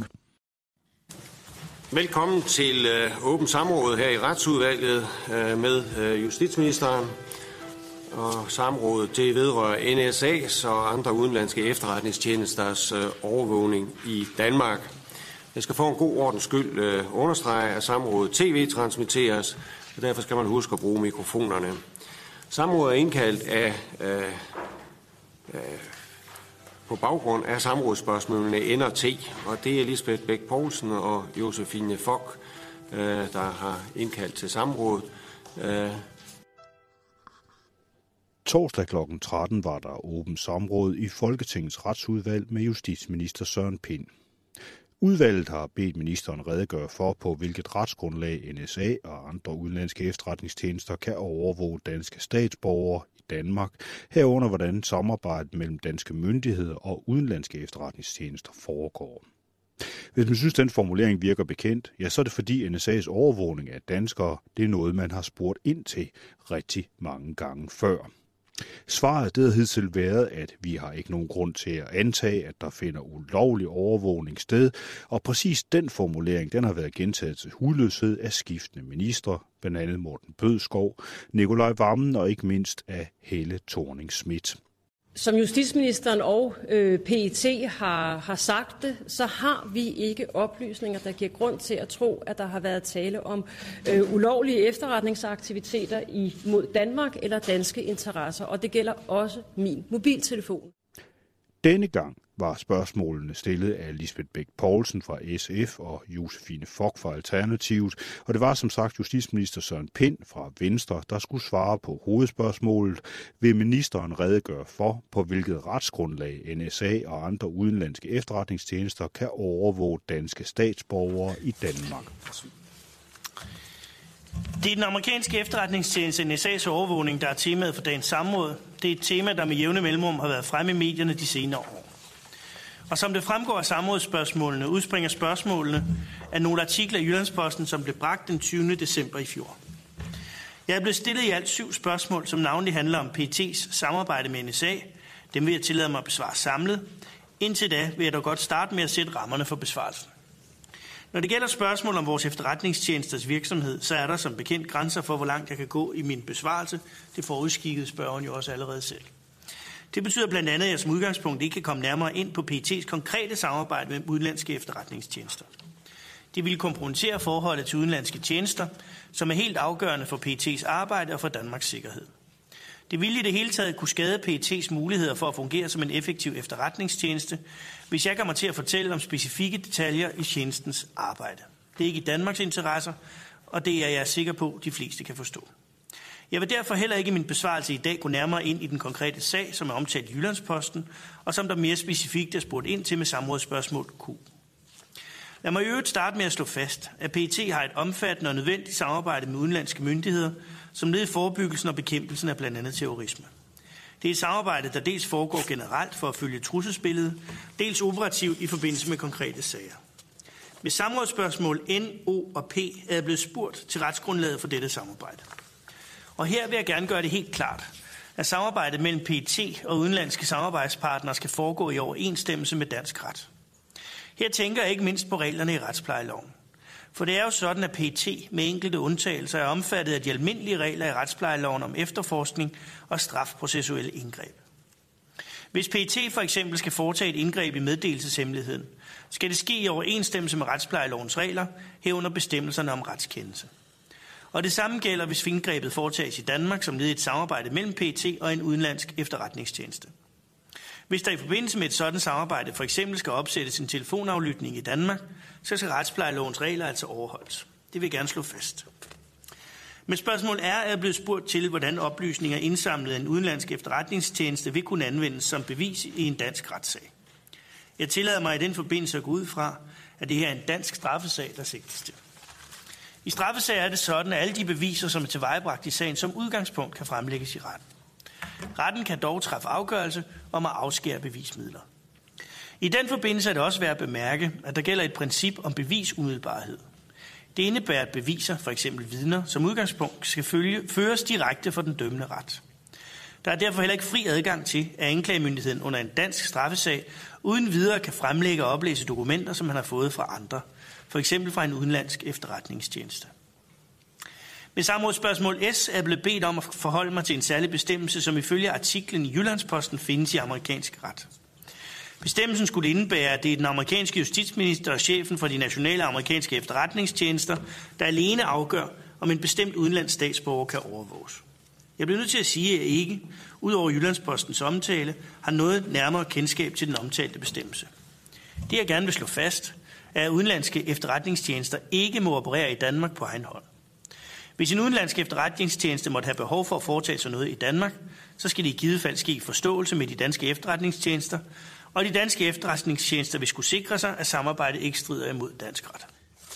Velkommen til øh, åbent samråd her i retsudvalget øh, med øh, justitsministeren. Og samrådet det vedrører N S A's og andre udenlandske efterretningstjenesters øh, overvågning i Danmark. Jeg skal for en god ordens skyld øh, understrege, at samrådet tv-transmitteres, og derfor skal man huske at bruge mikrofonerne. Samrådet er indkaldt af, øh, øh, på baggrund af samrådsspørgsmålene N og T, og det er Lisbeth Bech Poulsen og Josefine Fock, øh, der har indkaldt til samrådet. Øh. Torsdag klokken tretten var der åbent samråd i Folketingets retsudvalg med justitsminister Søren Pind. Udvalget har bedt ministeren redegøre for, på hvilket retsgrundlag N S A og andre udenlandske efterretningstjenester kan overvåge danske statsborgere i Danmark, herunder hvordan samarbejdet mellem danske myndigheder og udenlandske efterretningstjenester foregår. Hvis man synes, den formulering virker bekendt, ja, så er det fordi N S A's overvågning af danskere, det er noget, man har spurgt ind til rigtig mange gange før. Svaret det har hidtil været, at vi har ikke nogen grund til at antage, at der finder ulovlig overvågning sted, og præcis den formulering den har været gentaget til hudløshed af skiftende ministre, blandt andet Morten Bødskov, Nikolaj Wammen og ikke mindst af Helle Thorning-Schmidt. Som justitsministeren og øh, P E T har, har sagt det, så har vi ikke oplysninger, der giver grund til at tro, at der har været tale om øh, ulovlige efterretningsaktiviteter imod Danmark eller danske interesser, og det gælder også min mobiltelefon. Denne gang var spørgsmålene stillet af Lisbeth Bech Poulsen fra S F og Josefine Fock fra Alternativet, og det var som sagt justitsminister Søren Pind fra Venstre, der skulle svare på hovedspørgsmålet. Vil ministeren redegøre for, på hvilket retsgrundlag N S A og andre udenlandske efterretningstjenester kan overvåge danske statsborgere i Danmark? Det er den amerikanske efterretningstjeneste N S A's overvågning, der er temaet for dagens samråd. Det er et tema, der med jævne mellemrum har været fremme i medierne de senere år. Og som det fremgår af samrådsspørgsmålene, udspringer spørgsmålene af nogle artikler i Jyllandsposten, som blev bragt den tyvende december i fjor. Jeg er blevet stillet i alt syv spørgsmål, som navnlig handler om P E T's samarbejde med N S A. Dem vil jeg tillade mig at besvare samlet. Indtil da vil jeg dog godt starte med at sætte rammerne for besvarelsen. Når det gælder spørgsmål om vores efterretningstjenesters virksomhed, så er der som bekendt grænser for, hvor langt jeg kan gå i min besvarelse. Det forudskikkede spørgeren jo også allerede selv. Det betyder blandt andet, at jeg som udgangspunkt ikke kan komme nærmere ind på P E T's konkrete samarbejde med udenlandske efterretningstjenester. Det vil kompromittere forholdet til udenlandske tjenester, som er helt afgørende for P E T's arbejde og for Danmarks sikkerhed. Det vil i det hele taget kunne skade P E T's muligheder for at fungere som en effektiv efterretningstjeneste, hvis jeg kommer til at fortælle om specifikke detaljer i tjenestens arbejde. Det er ikke i Danmarks interesser, og det er jeg sikker på, de fleste kan forstå. Jeg vil derfor heller ikke i min besvarelse i dag gå nærmere ind i den konkrete sag, som er omtalt i Jyllandsposten, og som der mere specifikt er spurgt ind til med samrådsspørgsmål Q. Lad mig i øvrigt starte med at slå fast, at P E T har et omfattende og nødvendigt samarbejde med udenlandske myndigheder, som led i forebyggelsen og bekæmpelsen af blandt andet terrorisme. Det er et samarbejde, der dels foregår generelt for at følge trusselsbilledet, dels operativt i forbindelse med konkrete sager. Med samrådsspørgsmål N, O og P er jeg blevet spurgt til retsgrundlaget for dette samarbejde. Og her vil jeg gerne gøre det helt klart, at samarbejdet mellem P E T og udenlandske samarbejdspartnere skal foregå i overensstemmelse med dansk ret. Her tænker jeg ikke mindst på reglerne i retsplejeloven. For det er jo sådan, at P E T med enkelte undtagelser er omfattet af de almindelige regler i retsplejeloven om efterforskning og strafprocessuelle indgreb. Hvis P E T for eksempel skal foretage et indgreb i meddelelseshemmeligheden, skal det ske i overensstemmelse med retsplejelovens regler, herunder bestemmelserne om retskendelse. Og det samme gælder, hvis indgrebet foretages i Danmark som led i et samarbejde mellem P E T og en udenlandsk efterretningstjeneste. Hvis der i forbindelse med et sådan samarbejde for eksempel skal opsættes en telefonaflytning i Danmark, så skal retsplejelovens regler altså overholdes. Det vil jeg gerne slå fast. Men spørgsmålet er, at jeg er blevet spurgt til, hvordan oplysninger indsamlet af en udenlandsk efterretningstjeneste vil kunne anvendes som bevis i en dansk retssag. Jeg tillader mig i den forbindelse at gå ud fra, at det her er en dansk straffesag, der sigtes til. I straffesager er det sådan, at alle de beviser, som er tilvejebragt i sagen, som udgangspunkt kan fremlægges i retten. Retten kan dog træffe afgørelse om at afskære bevismidler. I den forbindelse er det også værd at bemærke, at der gælder et princip om bevisumiddelbarhed. Det indebærer, at beviser, f.eks. vidner, som udgangspunkt skal følge, føres direkte for den dømmende ret. Der er derfor heller ikke fri adgang til, at anklagemyndigheden under en dansk straffesag uden videre kan fremlægge og oplæse dokumenter, som man har fået fra andre, f.eks. fra en udenlandsk efterretningstjeneste. Med samrådsspørgsmål S er jeg blevet bedt om at forholde mig til en særlig bestemmelse, som ifølge artiklen i Jyllandsposten findes i amerikansk ret. Bestemmelsen skulle indebære, at det er den amerikanske justitsminister og chefen for de nationale amerikanske efterretningstjenester, der alene afgør, om en bestemt udenlandsk statsborger kan overvåges. Jeg bliver nødt til at sige, at jeg ikke, ud over Jyllandspostens omtale, har noget nærmere kendskab til den omtalte bestemmelse. Det jeg gerne vil slå fast, er, at udenlandske efterretningstjenester ikke må operere i Danmark på egen hånd. Hvis en udenlandsk efterretningstjeneste måtte have behov for at foretage sig noget i Danmark, så skal det i givet fald ske i forståelse med de danske efterretningstjenester, og de danske efterretningstjenester vil skulle sikre sig, at samarbejdet ikke strider imod dansk ret.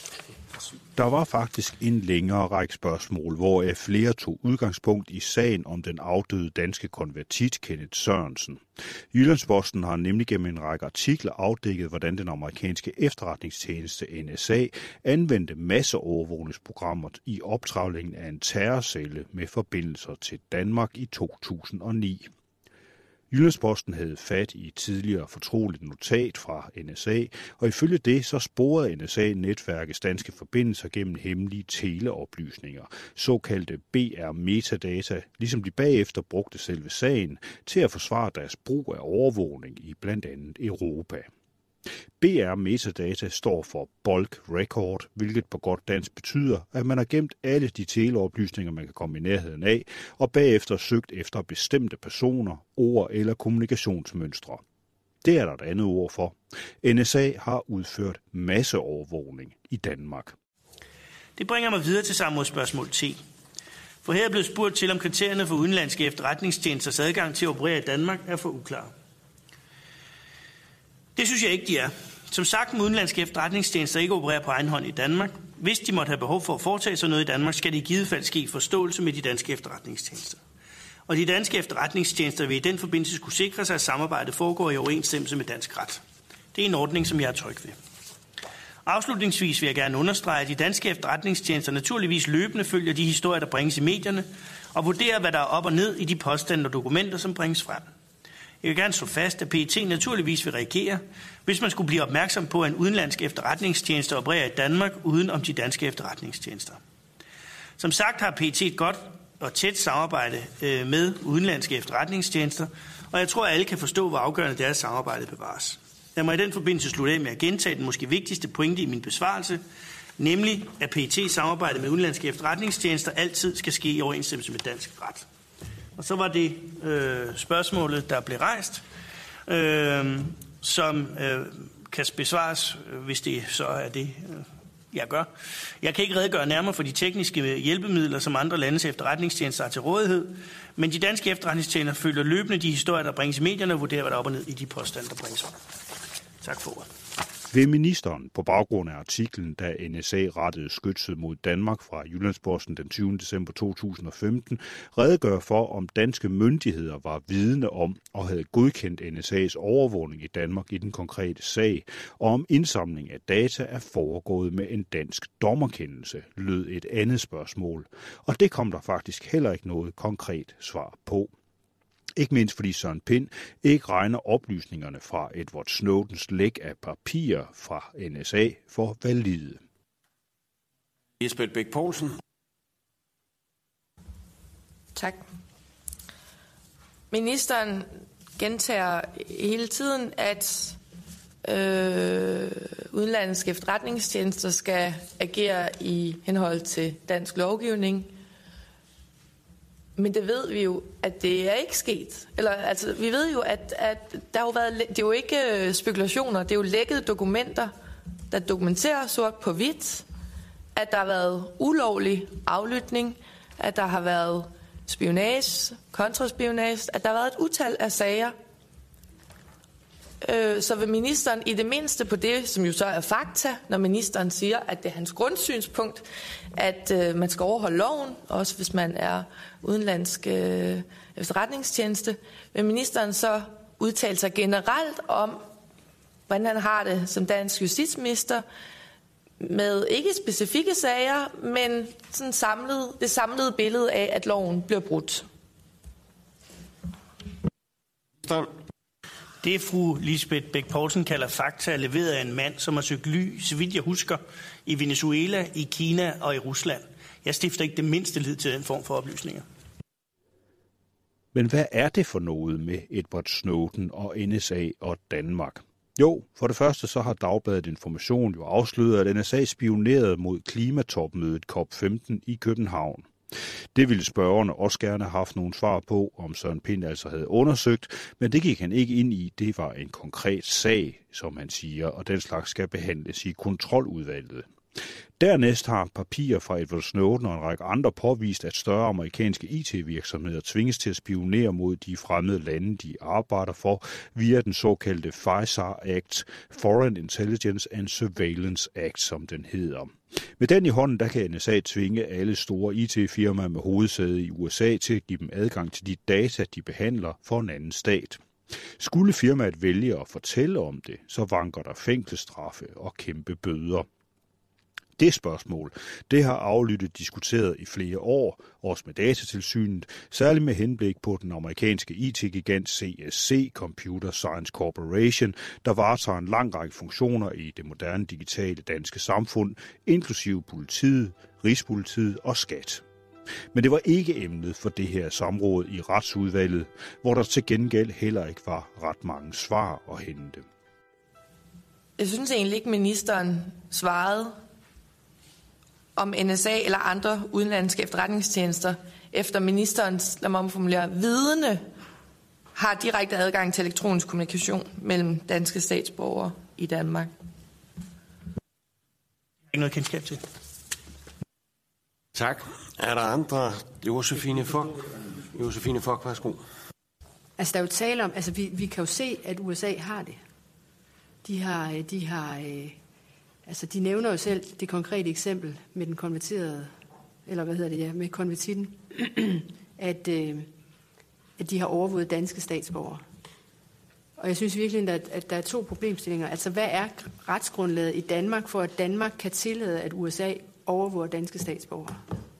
Der var faktisk en længere række spørgsmål, hvor flere tog udgangspunkt i sagen om den afdøde danske konvertit Kenneth Sørensen. Jyllandsposten har nemlig gennem en række artikler afdækket, hvordan den amerikanske efterretningstjeneste N S A anvendte masseovervågningsprogrammer i optrævlingen af en terrorcelle med forbindelser til Danmark i to tusind og ni. Jyllandsposten havde fat i et tidligere fortroligt notat fra N S A, og ifølge det så sporede N S A netværkets danske forbindelser gennem hemmelige teleoplysninger, såkaldte B R-metadata, ligesom de bagefter brugte selve sagen til at forsvare deres brug af overvågning i blandt andet Europa. B R-metadata står for Bulk Record, hvilket på godt dansk betyder, at man har gemt alle de teleoplysninger, man kan komme i nærheden af, og bagefter søgt efter bestemte personer, ord eller kommunikationsmønstre. Det er der et andet ord for. N S A har udført masseovervågning i Danmark. Det bringer mig videre til samrådsspørgsmål T. For her er blevet spurgt til, om kriterierne for udenlandske efterretningstjenesters adgang til at operere i Danmark er for uklare. Det synes jeg ikke, de er. Som sagt, må udenlandske efterretningstjenester ikke operere på egen hånd i Danmark. Hvis de måtte have behov for at foretage sig noget i Danmark, skal det i givet fald ske i forståelse med de danske efterretningstjenester. Og de danske efterretningstjenester vil i den forbindelse skulle sikre sig, at samarbejdet foregår i overensstemmelse med dansk ret. Det er en ordning, som jeg er tryg ved. Afslutningsvis vil jeg gerne understrege, at de danske efterretningstjenester naturligvis løbende følger de historier, der bringes i medierne, og vurderer, hvad der er op og ned i de påstande og dokumenter, som bringes frem. Jeg vil gerne slå fast, at P E T naturligvis vil reagere, hvis man skulle blive opmærksom på, at en udenlandsk efterretningstjeneste opererer i Danmark uden om de danske efterretningstjenester. Som sagt har P E T et godt og tæt samarbejde med udenlandske efterretningstjenester, og jeg tror, at alle kan forstå, hvor afgørende deres samarbejde bevares. Lad mig i den forbindelse slutte af med at gentage den måske vigtigste pointe i min besvarelse, nemlig at P E T's samarbejde med udenlandske efterretningstjenester altid skal ske i overensstemmelse med dansk ret. Og så var det øh, spørgsmålet, der blev rejst, øh, som øh, kan besvares, hvis det så er det, øh, jeg gør. Jeg kan ikke redegøre nærmere for de tekniske hjælpemidler, som andre landes efterretningstjenester har til rådighed, men de danske efterretningstjenester følger løbende de historier, der bringes i medierne, og vurderer, hvad der er op og ned i de påstande, der bringes op. Tak for ordet. Vil ministeren på baggrund af artiklen, da N S A rettede skytset mod Danmark fra Jyllandsposten den tyvende december to tusind og femten, redegøre for, om danske myndigheder var vidne om og havde godkendt N S A's overvågning i Danmark i den konkrete sag, og om indsamling af data er foregået med en dansk dommerkendelse, lød et andet spørgsmål. Og det kom der faktisk heller ikke noget konkret svar på. Ikke mindst fordi Søren Pind ikke regner oplysningerne fra Edward Snowdens læk af papirer fra N S A for valide. Lisbeth Bech Poulsen. Tak. Ministeren gentager hele tiden, at øh, udenlandske efterretningstjenester skal agere i henhold til dansk lovgivning. Men det ved vi jo, at det er ikke sket. Eller altså, vi ved jo, at, at der har jo været, det er jo ikke spekulationer, det er jo lækkede dokumenter, der dokumenterer sort på hvidt, at der har været ulovlig aflytning, at der har været spionage, kontraspionage, at der har været et utal af sager. Øh, så vil ministeren i det mindste på det, som jo så er fakta, når ministeren siger, at det er hans grundsynspunkt, at øh, man skal overholde loven, også hvis man er udenlandsk øh, efterretningstjeneste, vil ministeren så udtale sig generelt om, hvordan han har det som dansk justitsminister, med ikke specifikke sager, men sådan samlet, det samlede billede af, at loven bliver brudt. Det fru Lisbeth Bech Poulsen kalder fakta er leveret af en mand, som har søgt ly, så vidt jeg husker, i Venezuela, i Kina og i Rusland. Jeg stifter ikke det mindste lid til den form for oplysninger. Men hvad er det for noget med Edward Snowden og N S A og Danmark? Jo, for det første så har Dagbladet Information jo afsløret, at N S A spionerede mod klimatopmødet COP femten i København. Det ville spørgerne også gerne have haft nogle svar på, om Søren Pind altså havde undersøgt, men det gik han ikke ind i. Det var en konkret sag, som han siger, og den slags skal behandles i kontroludvalget. Dernæst har papirer fra Edward Snowden og en række andre påvist, at større amerikanske I T-virksomheder tvinges til at spionere mod de fremmede lande, de arbejder for, via den såkaldte FISA Act, Foreign Intelligence and Surveillance Act, som den hedder. Med den i hånden, der kan N S A tvinge alle store I T-firmaer med hovedsæde i U S A til at give dem adgang til de data, de behandler for en anden stat. Skulle firmaet vælge at fortælle om det, så vanker der fængselsstraffe og kæmpe bøder. Det spørgsmål, det har aflyttet diskuteret i flere år, også med Datatilsynet, særligt med henblik på den amerikanske I T-gigant C S C, Computer Science Corporation, der varetager en lang række funktioner i det moderne digitale danske samfund, inklusive politiet, Rigspolitiet og skat. Men det var ikke emnet for det her samråd i retsudvalget, hvor der til gengæld heller ikke var ret mange svar at hente. Jeg synes egentlig ikke, ministeren svarede, om N S A eller andre udenlandske efterretningstjenester, efter ministerens, lad mig omformulere, vidne, har direkte adgang til elektronisk kommunikation mellem danske statsborgere i Danmark. Ikke noget kendskab til. Tak. Er der andre? Josefine Fock. Josefine Fock, værsgo. Altså, der er jo tale om, altså vi, vi kan jo se, at U S A har det. De har, de har, øh, altså de nævner jo selv det konkrete eksempel med den konverterede, eller hvad hedder det, ja, med konvertitten, at, øh, at de har overvåget danske statsborgere. Og jeg synes virkelig, at, at der er to problemstillinger. Altså, hvad er retsgrundlaget i Danmark for, at Danmark kan tillade, at U S A overvåger danske statsborgere?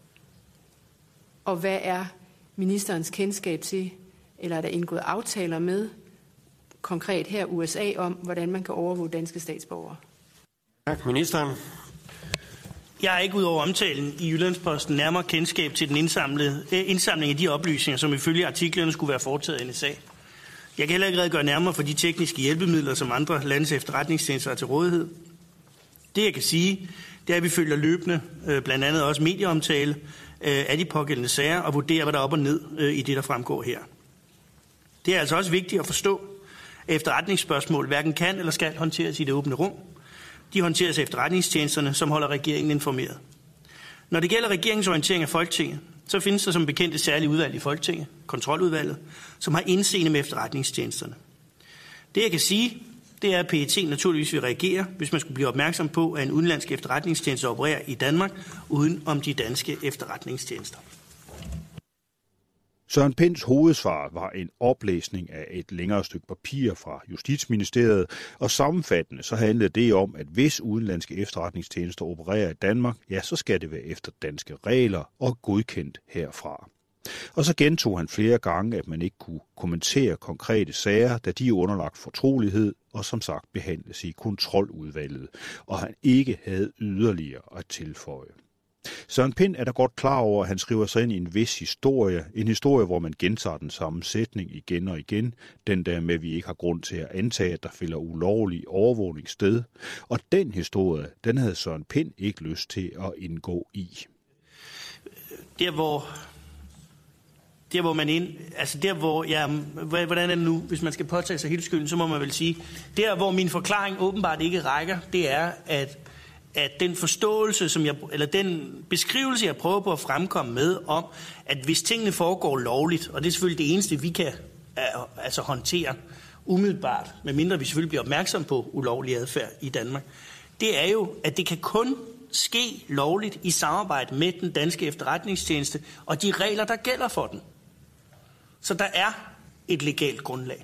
Og hvad er ministerens kendskab til, eller er der indgået aftaler med, konkret her U S A, om, hvordan man kan overvåge danske statsborgere? Tak, ministeren. Jeg har ikke ud over omtalen i Jyllandsposten nærmere kendskab til den indsamlede, eh, indsamling af de oplysninger, som ifølge artiklerne skulle være foretaget af N S A. Jeg kan heller ikke redegøre nærmere for de tekniske hjælpemidler, som andre landes efterretningstjenester har til rådighed. Det jeg kan sige, det er, at vi følger løbende, øh, blandt andet også medieomtale øh, af de pågældende sager, og vurderer, hvad der er op og ned øh, i det, der fremgår her. Det er altså også vigtigt at forstå, at efterretningsspørgsmål hverken kan eller skal håndteres i det åbne rum. De håndteres af efterretningstjenesterne, som holder regeringen informeret. Når det gælder regeringens orientering af Folketinget, så findes der som bekendt et særligt udvalg i Folketinget, kontroludvalget, som har indseende med efterretningstjenesterne. Det jeg kan sige, det er, at P E T naturligvis vil reagere, hvis man skulle blive opmærksom på, at en udenlandsk efterretningstjeneste opererer i Danmark uden om de danske efterretningstjenester. Søren Pinds hovedsvar var en oplæsning af et længere stykke papir fra Justitsministeriet, og sammenfattende så handlede det om, at hvis udenlandske efterretningstjenester opererer i Danmark, ja, så skal det være efter danske regler og godkendt herfra. Og så gentog han flere gange, at man ikke kunne kommentere konkrete sager, da de er underlagt fortrolighed og som sagt behandles i kontroludvalget, og han ikke havde yderligere at tilføje. Søren Pind er da godt klar over, at han skriver sig ind i en vis historie. En historie, hvor man gentager den samme sætning igen og igen. Den der med, at vi ikke har grund til at antage, at der finder ulovlig overvågning sted. Og den historie, den havde Søren Pind ikke lyst til at indgå i. Der hvor, der hvor man ind, altså der hvor, ja, hvordan er det nu, hvis man skal påtage sig hele skylden, så må man vel sige, der hvor min forklaring åbenbart ikke rækker, det er, at at den forståelse, som jeg, eller den beskrivelse, jeg prøver på at fremkomme med om, at hvis tingene foregår lovligt, og det er selvfølgelig det eneste, vi kan altså håndtere umiddelbart, medmindre vi selvfølgelig bliver opmærksom på ulovlig adfærd i Danmark, det er jo, at det kan kun ske lovligt i samarbejde med den danske efterretningstjeneste og de regler, der gælder for den. Så der er et legalt grundlag.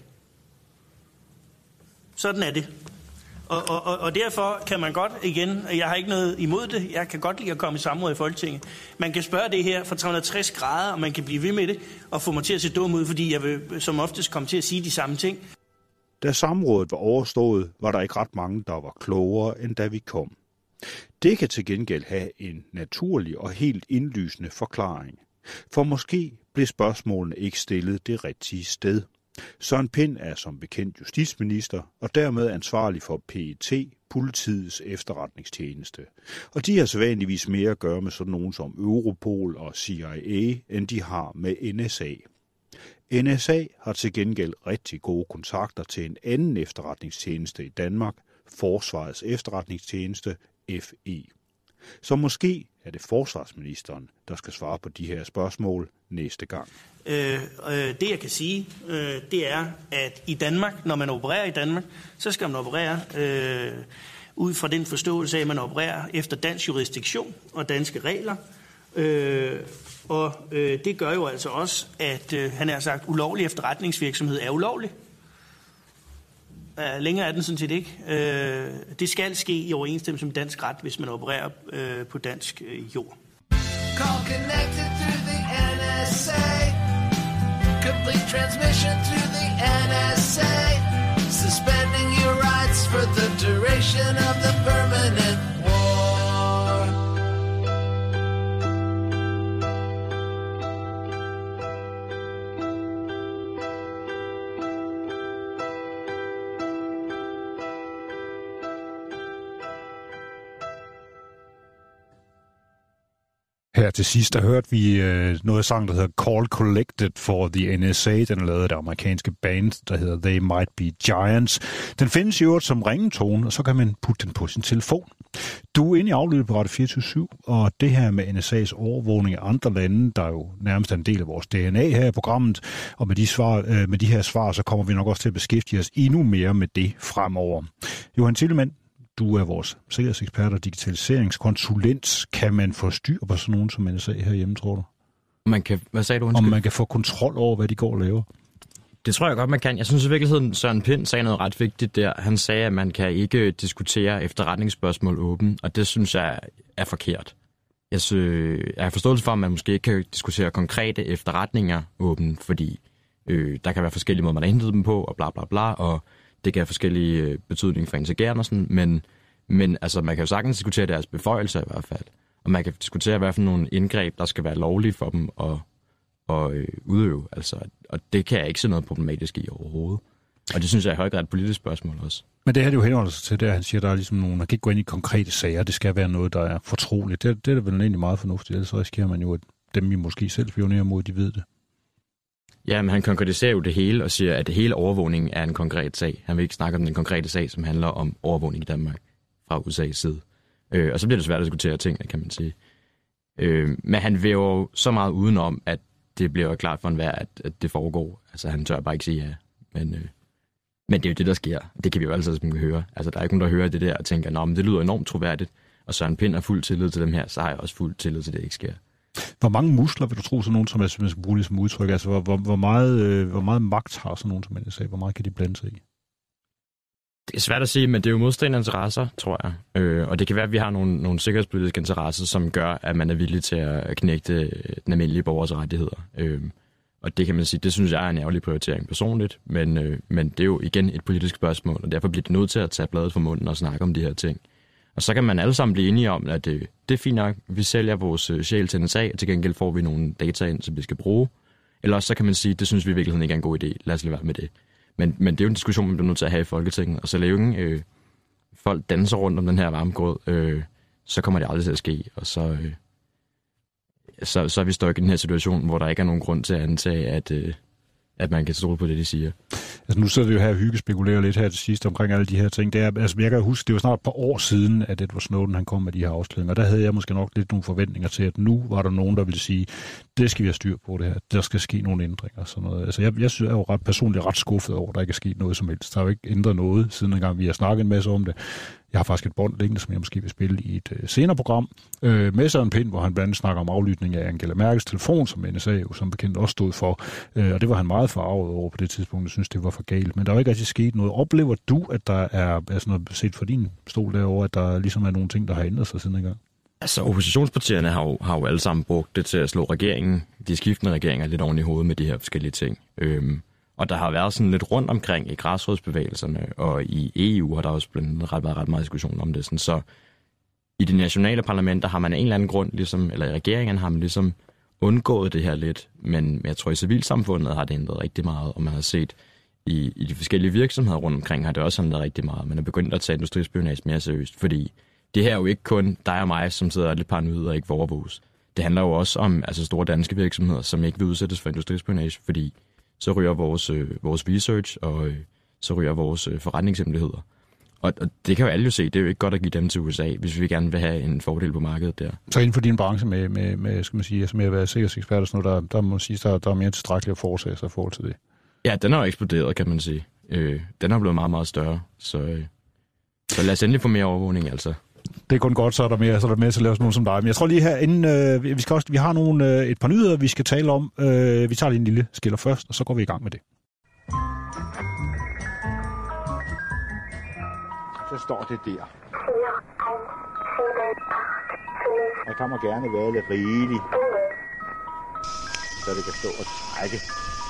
Sådan er det. Og, og, og derfor kan man godt, igen, jeg har ikke noget imod det, jeg kan godt lide at komme i samråd i Folketinget. Man kan spørge det her fra tre hundrede og tres grader, og man kan blive ved med det, og få mig til at se dum ud, fordi jeg vil som oftest komme til at sige de samme ting. Da samrådet var overstået, var der ikke ret mange, der var klogere, end da vi kom. Det kan til gengæld have en naturlig og helt indlysende forklaring. For måske blev spørgsmålene ikke stillet det rigtige sted. Søren Pind er som bekendt justitsminister og dermed ansvarlig for P E T, politiets efterretningstjeneste. Og de har sædvanligvis mere at gøre med sådan nogen som Europol og C I A, end de har med N S A. N S A har til gengæld rigtig gode kontakter til en anden efterretningstjeneste i Danmark, Forsvarets efterretningstjeneste, F E. Så måske er det forsvarsministeren, der skal svare på de her spørgsmål næste gang. Øh, øh, det jeg kan sige, øh, det er, at i Danmark, når man opererer i Danmark, så skal man operere øh, ud fra den forståelse af, at man opererer efter dansk jurisdiktion og danske regler. Øh, og øh, det gør jo altså også, at øh, han har sagt, ulovlig efterretningsvirksomhed er ulovlig. Uh, længere er den sådan set ikke. Uh, det skal ske i overensstemmelse med dansk ret, hvis man opererer uh, på dansk uh, jord. Call connected through the N S A. Complete transmission through the N S A. Suspending your rights for the duration of the permanent war. Her til sidst, der hørte vi øh, noget af sang, der hedder Call Collected for the N S A. Den er lavet af det amerikanske band, der hedder They Might Be Giants. Den findes i øvrigt som ringetone, og så kan man putte den på sin telefon. Du er inde i aflyttet på Radio fireogtyve syv, og det her med N S A's overvågning af andre lande, der er jo nærmest en del af vores D N A her i programmet, og med de, svar, øh, med de her svar, så kommer vi nok også til at beskæftige os endnu mere med det fremover. Johan Tillemann, du er vores sikkerhedsekspert og digitaliseringskonsulent. Kan man få styr på sådan nogen som N S A herhjemme, tror du? Man kan, hvad sagde du? Om man kan få kontrol over, hvad de går og laver? Det tror jeg godt, man kan. Jeg synes i virkeligheden, Søren Pind sagde noget ret vigtigt der. Han sagde, at man kan ikke diskutere efterretningsspørgsmål åbent, og det synes jeg er forkert. Jeg, synes, jeg har forståelse for, at man måske ikke kan diskutere konkrete efterretninger åbent, fordi øh, der kan være forskellige måder, man har hentet dem på, og bla bla bla, og det kan have forskellige øh, betydning for integration og sådan, men, men altså, man kan jo sagtens diskutere deres beføjelser i hvert fald, og man kan diskutere, hvad for nogle indgreb, der skal være lovlige for dem at, at øh, udøve, altså, og det kan jeg ikke se noget problematisk i overhovedet. Og det synes jeg er i høj grad et politisk spørgsmål også. Men det her, det jo henholder sig til det, han siger, der er ligesom nogle, man kan ikke gå ind i konkrete sager, det skal være noget, der er fortroligt. Det, det er vel egentlig meget fornuftigt, ellers risikerer man jo, at dem, vi måske selv spionerer mod, de ved det. Ja, men han konkretiserer jo det hele og siger, at det hele overvågning er en konkret sag. Han vil ikke snakke om den konkrete sag, som handler om overvågning i Danmark fra U S A's side. Øh, og så bliver det svært at diskutere tingene, kan man sige. Øh, men han vil jo så meget udenom, at det bliver klart for enhver, at, at det foregår. Altså, han tør bare ikke sige ja. Men, øh, men det er jo det, der sker. Det kan vi jo altid som kan høre. Altså, der er ikke nogen, der hører det der og tænker, nå, men det lyder enormt troværdigt. Og Søren Pind har fuld tillid til dem her, så har jeg også fuld tillid til, det ikke sker. Hvor mange muskler vil du tro, sådan nogen, som jeg skal bruge det som udtryk? Altså, hvor, hvor, hvor, meget, øh, hvor meget magt har sådan nogen, som N S A? Hvor meget kan de blande sig i? Det er svært at sige, men det er jo modstridende interesser, tror jeg. Øh, og det kan være, at vi har nogle, nogle sikkerhedspolitiske interesser, som gør, at man er villig til at knægte den almindelige borgers rettigheder. Øh, og det kan man sige, det synes jeg er en ærgerlig prioritering personligt, men, øh, men det er jo igen et politisk spørgsmål, og derfor bliver det nødt til at tage bladet fra munden og snakke om de her ting. Og så kan man alle sammen blive enige om, at det, det er fint nok, vi sælger vores sjæl til N S A, og til gengæld får vi nogle data ind, som vi skal bruge. Eller så kan man sige, det synes vi i virkeligheden ikke er en god idé. Lad os lade være med det. Men, men det er jo en diskussion, man bliver nødt til at have i Folketinget. Og så længe øh, folk danser rundt om den her varmegrød, øh, så kommer det aldrig til at ske. Og så, øh, så, så er vi stået i den her situation, hvor der ikke er nogen grund til at antage, at, øh, at man kan stole på det, de siger. Altså nu sidder vi jo her og hyggespekulerer lidt her til sidst omkring alle de her ting. Det er, altså jeg kan huske, det var snart et par år siden, at Edward Snowden han kom med de her afsløringer. Der havde jeg måske nok lidt nogle forventninger til, at nu var der nogen, der ville sige, det skal vi have styr på det her. Der skal ske nogle ændringer og sådan noget. Altså jeg, jeg synes, jeg er jo ret personligt ret skuffet over, at der ikke er sket noget som helst. Der er jo ikke ændret noget, siden engang vi har snakket en masse om det. Jeg har faktisk et bånd liggende, som jeg måske vil spille i et øh, senere program, øh, med Søren Pind, hvor han blandt andet snakker om aflytning af Angela Merkels telefon, som N S A jo som bekendt også stod for. Øh, og det var han meget forarvet over på det tidspunkt. Jeg synes, det var for galt. Men der er jo ikke rigtig sket noget. Oplever du, at der er, altså noget set fra din stol derovre, at der ligesom er nogle ting, der har ændret sig siden engang? Altså, oppositionspartierne har jo, har jo alle sammen brugt det til at slå regeringen, de skiftende regeringer, lidt oven i hovedet med de her forskellige ting. Øhm, og der har været sådan lidt rundt omkring i græsrodsbevægelserne, og i E U har der også blevet ret, ret, ret meget diskussion om det. Sådan. Så i de nationale parlamenter har man af en eller anden grund, ligesom, eller i regeringen har man ligesom undgået det her lidt, men jeg tror i civilsamfundet har det ændret rigtig meget, og man har set i, i de forskellige virksomheder rundt omkring har det også ændret rigtig meget. Man er begyndt at tage industrispionage mere seriøst, fordi det her er jo ikke kun dig og mig, som sidder lidt paranoid og ikke vil overvåges. Det handler jo også om altså store danske virksomheder, som ikke vil udsættes for industrispionage, fordi så ryger vores, øh, vores research, og øh, så ryger vores øh, forretningshemmeligheder. Og, og det kan jo alle jo se, det er jo ikke godt at give dem til U S A, hvis vi gerne vil have en fordel på markedet der. Så inden for din branche med, med, med skal man sige, som jeg er sikkerhedsekspert og sådan noget, der, der må sige, der, der er mere tilstrækkeligt at foretage sig i forhold til det. Ja, den har jo eksploderet, kan man sige. Øh, den har blevet meget, meget større, så, øh, så lad os endelig få mere overvågning, altså. Det er kun godt, så er der mere, så er der mere til at lave sådan nogen som dig. Men jeg tror lige her, inden, øh, vi, skal også, vi har nogle, øh, et par nyheder, vi skal tale om. Øh, vi tager lige en lille skiller først, og så går vi i gang med det. Så står det der. Og der må gerne være lidt rigeligt, så det kan stå og trække.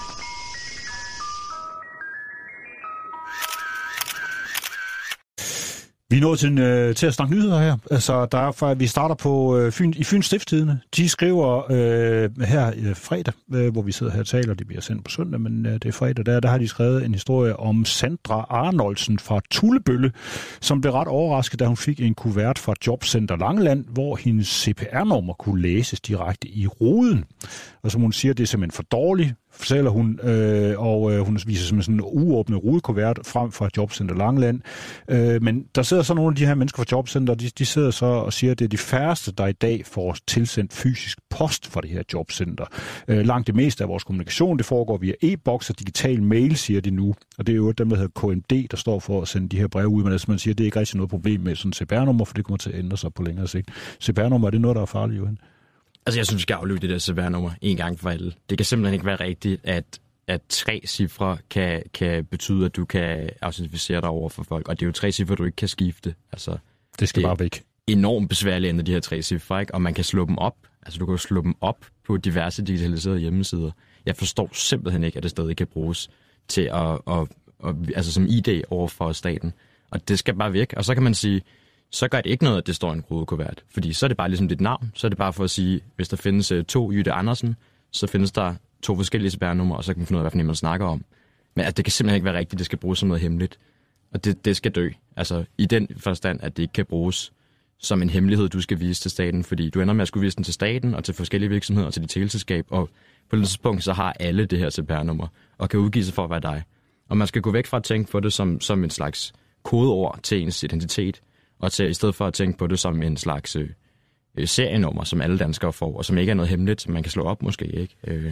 Vi er nået til, øh, til at snakke nyheder her. Altså, der er, for, vi starter på øh, Fyn, i Fyns Stiftstidende. De skriver øh, her øh, fredag, øh, hvor vi sidder her og taler, det bliver sendt på søndag, men øh, det er fredag, der, der har de skrevet en historie om Sandra Arnoldsen fra Tullebølle, som blev ret overrasket, da hun fik en kuvert fra Jobcenter Langeland, hvor hendes C P R-nummer kunne læses direkte i ruden. Og som hun siger, det er simpelthen for dårligt, fortæller hun, øh, og øh, hun viser simpelthen sådan en uåbnet rudekuvert frem fra Jobcenter Langeland. Øh, men der sidder så nogle af de her mennesker fra Jobcenter, de, de sidder så og siger, at det er de færreste, der i dag får tilsendt fysisk post fra det her Jobcenter. Øh, langt det meste af vores kommunikation, det foregår via e-boks og digital mail, siger de nu. Og det er jo dem, der hedder K M D, der står for at sende de her breve ud. Men altså, man siger, at det er ikke rigtig noget problem med sådan et C P R-nummer, for det kommer til at ændre sig på længere sigt. C P R-nummer, er det noget, der er farligt, Johan? Altså, jeg synes, vi skal afløbe det der C P R-nummer en gang for alle. Det kan simpelthen ikke være rigtigt, at at tre cifre kan, kan betyde, at du kan autentificere dig over for folk. Og det er jo tre cifre, du ikke kan skifte. Altså, det skal det bare væk. Enormt besværligt ændre de her tre cifre, ikke? Og man kan slå dem op. Altså, du kan jo slå dem op på diverse digitaliserede hjemmesider. Jeg forstår simpelthen ikke, at det stadig kan bruges til at, at, at altså som I D over for staten. Og det skal bare væk. Og så kan man sige, så gør det ikke noget, at det står i en kodekuvert. Fordi så er det bare ligesom dit navn. Så er det bare for at sige, hvis der findes uh, to Jytte Andersen, så findes der to forskellige C P R-numre, og så kan man finde ud af, hvad for en man snakker om. Men at det kan simpelthen ikke være rigtigt, det skal bruges som noget hemmeligt. Og det, det skal dø. Altså i den forstand, at det ikke kan bruges som en hemmelighed, du skal vise til staten, fordi du ender med at skulle vise den til staten, og til forskellige virksomheder, og til dit teleselskab, og på et tidspunkt, så har alle det her C P R-nummer, og kan udgive sig for at være dig. Og man skal gå væk fra at tænke på det som, som en slags kodeord til ens identitet, og til, i stedet for at tænke på det som en slags øh, serienummer, som alle danskere får, og som ikke er noget hemmeligt, som man kan slå op måske, ikke? Øh.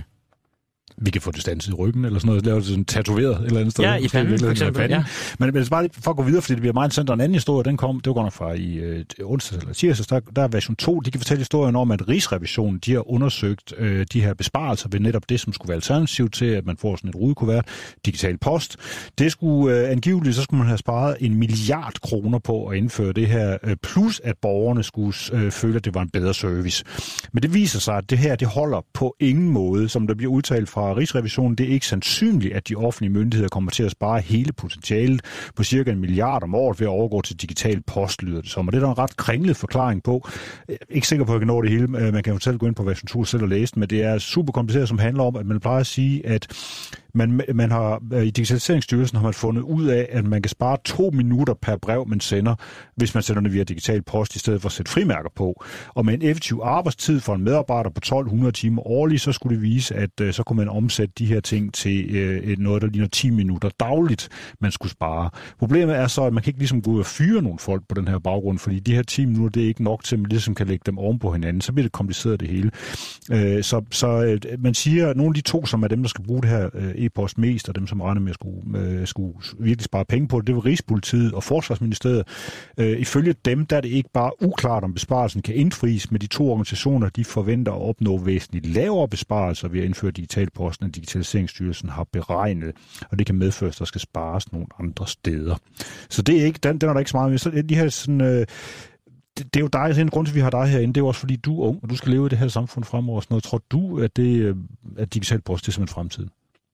Vi kan få det standset i ryggen, eller sådan noget, lave det sådan tatoveret et eller andet sted. Ja, i panden, for eksempel, ja. Men, men bare for at gå videre, fordi det bliver meget interessant, og en anden historie, den kom, det var godt nok fra i øh, onsdag eller tirsdag, der, der er version to, de kan fortælle historien om, at Rigsrevisionen, de har undersøgt øh, de her besparelser ved netop det, som skulle være alternativ til, at man får sådan et rudekuvert, digital post. Det skulle øh, angiveligt, så skulle man have sparet en milliard kroner på at indføre det her, øh, plus at borgerne skulle øh, føle, at det var en bedre service. Men det viser sig, at det her, det holder på ingen måde, som der bliver udtalt fra Rigsrevisionen. Det er ikke sandsynligt, at de offentlige myndigheder kommer til at spare hele potentialet på cirka en milliard om året ved at overgå til digital post, lyder det som. Og det er der en ret kringlet forklaring på. Jeg er ikke sikker på, at jeg kan nå det hele. Man kan jo selv gå ind på version to selv og læse, men det er super kompliceret, som handler om, at man plejer at sige, at Man, man har, i Digitaliseringsstyrelsen har man fundet ud af, at man kan spare to minutter per brev, man sender, hvis man sender det via digital post, i stedet for at sætte frimærker på. Og med en effektiv arbejdstid for en medarbejder på tolv hundrede timer årligt, så skulle det vise, at så kunne man omsætte de her ting til øh, noget, der ligner ti minutter dagligt, man skulle spare. Problemet er så, at man kan ikke ligesom gå ud og fyre nogle folk på den her baggrund, fordi de her ti minutter, det er ikke nok til, at man ligesom kan lægge dem oven på hinanden. Så bliver det kompliceret det hele. Øh, så så øh, man siger, at nogle af de to, som er dem, der skal bruge det her øh, e-post mest, og dem, som regner med at skulle, øh, skulle virkelig spare penge på det, det var Rigspolitiet og Forsvarsministeriet. Øh, ifølge dem, der er det ikke bare uklart, om besparelsen kan indfries, med de to organisationer, de forventer at opnå væsentligt lavere besparelser ved at indføre digital post, end Digitaliseringsstyrelsen har beregnet, og det kan medføre, at der skal spares nogle andre steder. Så det er ikke, den, den er der ikke så meget med. Så de her sådan... Øh, Det, det er jo dig, altså en grund til, at vi har dig herinde, det er også fordi, du er ung, og du skal leve i det her samfund fremover. Sådan noget. Tror du, at det at digital post det er simpelthen fremtiden?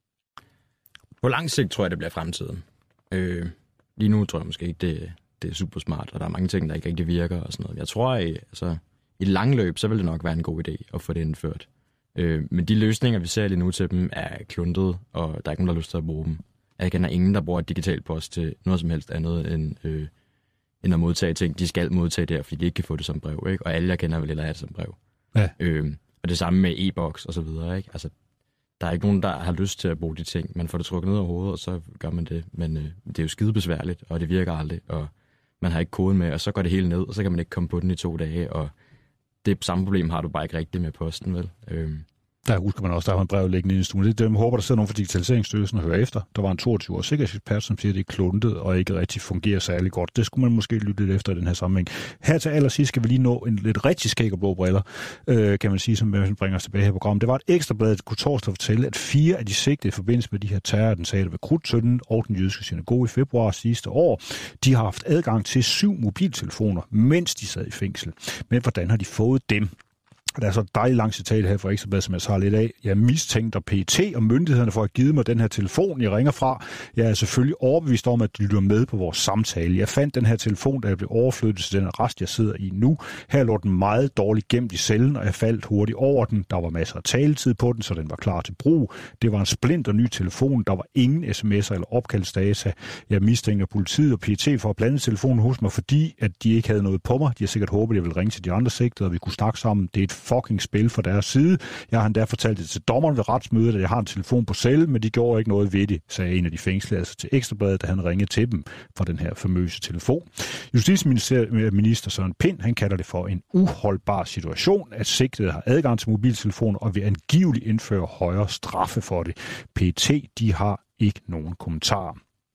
På lang sigt tror jeg, det bliver fremtiden. Øh, lige nu tror jeg måske ikke, det, det er super smart, og der er mange ting, der ikke rigtig virker og sådan noget. Jeg tror, at altså, i langløb, så vil det nok være en god idé at få det indført. Øh, men de løsninger, vi ser lige nu til dem, er kluntet, og der er ikke nogen, der har lyst til at bruge dem. Jeg kender ingen, der bruger digital post til noget som helst andet end... Øh, end at modtage ting. De skal modtage det her, fordi de ikke kan få det som brev, ikke? Og alle, jeg kender, vil hellere have det som brev. Ja. Øhm, og det samme med e-boks og så videre, ikke? Altså, der er ikke nogen, der har lyst til at bruge de ting. Man får det trukket ned over hovedet, og så gør man det. Men øh, det er jo skide besværligt, og det virker aldrig, og man har ikke koden med, og så går det hele ned, og så kan man ikke komme på den i to dage, og det samme problem har du bare ikke rigtigt med posten, vel? Øhm. Der husker man også, der var en brev liggende i en stue. Det dem håber, der sidder nogen fra Digitaliseringsstyrelsen og hører efter. Der var en toogtyve-årig sikkerhedsekspert, som siger, at det er kluntet og ikke rigtig fungerer særlig godt. Det skulle man måske lytte lidt efter i den her sammenhæng. Her til allersidst skal vi lige nå en lidt rigtig skæg og blå briller, øh, kan man sige, som bringer os tilbage her på programmet. Det var et ekstrablad, der kunne torsdag fortælle, at fire af de sigtede i forbindelse med de her terrorattentater ved Krudttønden og den jødiske synagoge i februar sidste år, de har haft adgang til syv mobiltelefoner, mens de sad i fængsel. Men hvordan har de fået dem? Der er så et dejligt langt citat her fra Ekstrabladet, som jeg tager lidt af. Jeg mistænkte P E T og myndighederne for at give mig den her telefon, jeg ringer fra. Jeg er selvfølgelig overbevist om, at de lytter med på vores samtale. Jeg fandt den her telefon, da jeg blev overflyttet til den arrest, jeg sidder i nu. Her lå den meget dårligt gemt i cellen, og jeg faldt hurtigt over den. Der var masser af taletid på den, så den var klar til brug. Det var en splinter ny telefon. Der var ingen sms'er eller opkaldsdata. Jeg mistænkte politiet og P E T for at blande telefonen hos mig, fordi at de ikke havde noget på mig. De har sikkert håbet, at jeg ville ringe til de andre sigtede, og vi kunne snakke sammen. Det er et fucking spil fra deres side. Jeg har endda fortalt det til dommeren ved retsmødet, at jeg har en telefon på cellen, men de gjorde ikke noget ved det, sagde en af de fængslede, altså til Ekstrabladet, da han ringede til dem fra den her famøse telefon. Justitsminister Søren Pind, han kalder det for en uholdbar situation, at sigtede har adgang til mobiltelefoner og vil angiveligt indføre højere straffe for det. P E T, de har ikke nogen kommentarer.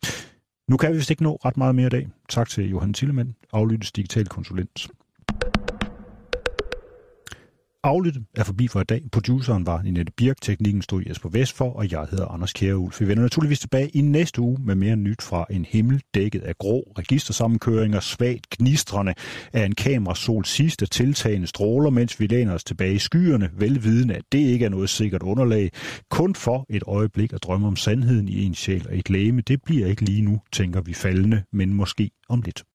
Nu kan vi vist ikke nå ret meget mere i dag. Tak til Johan Tillemann, Aflyttes digital konsulent. Aflyttet er forbi for i dag. Produceren var Ninette Birk, teknikken stod Jesper Vest for, og jeg hedder Anders Kjærulf. Vi vender naturligvis tilbage i næste uge med mere nyt fra en himmel dækket af grå registersammenkøringer, svagt gnistrende af en kamerasols sidste tiltagende stråler, mens vi læner os tilbage i skyerne, velvidende, at det ikke er noget sikkert underlag. Kun for et øjeblik at drømme om sandheden i en sjæl og et legeme. Det bliver ikke lige nu, tænker vi faldende, men måske om lidt.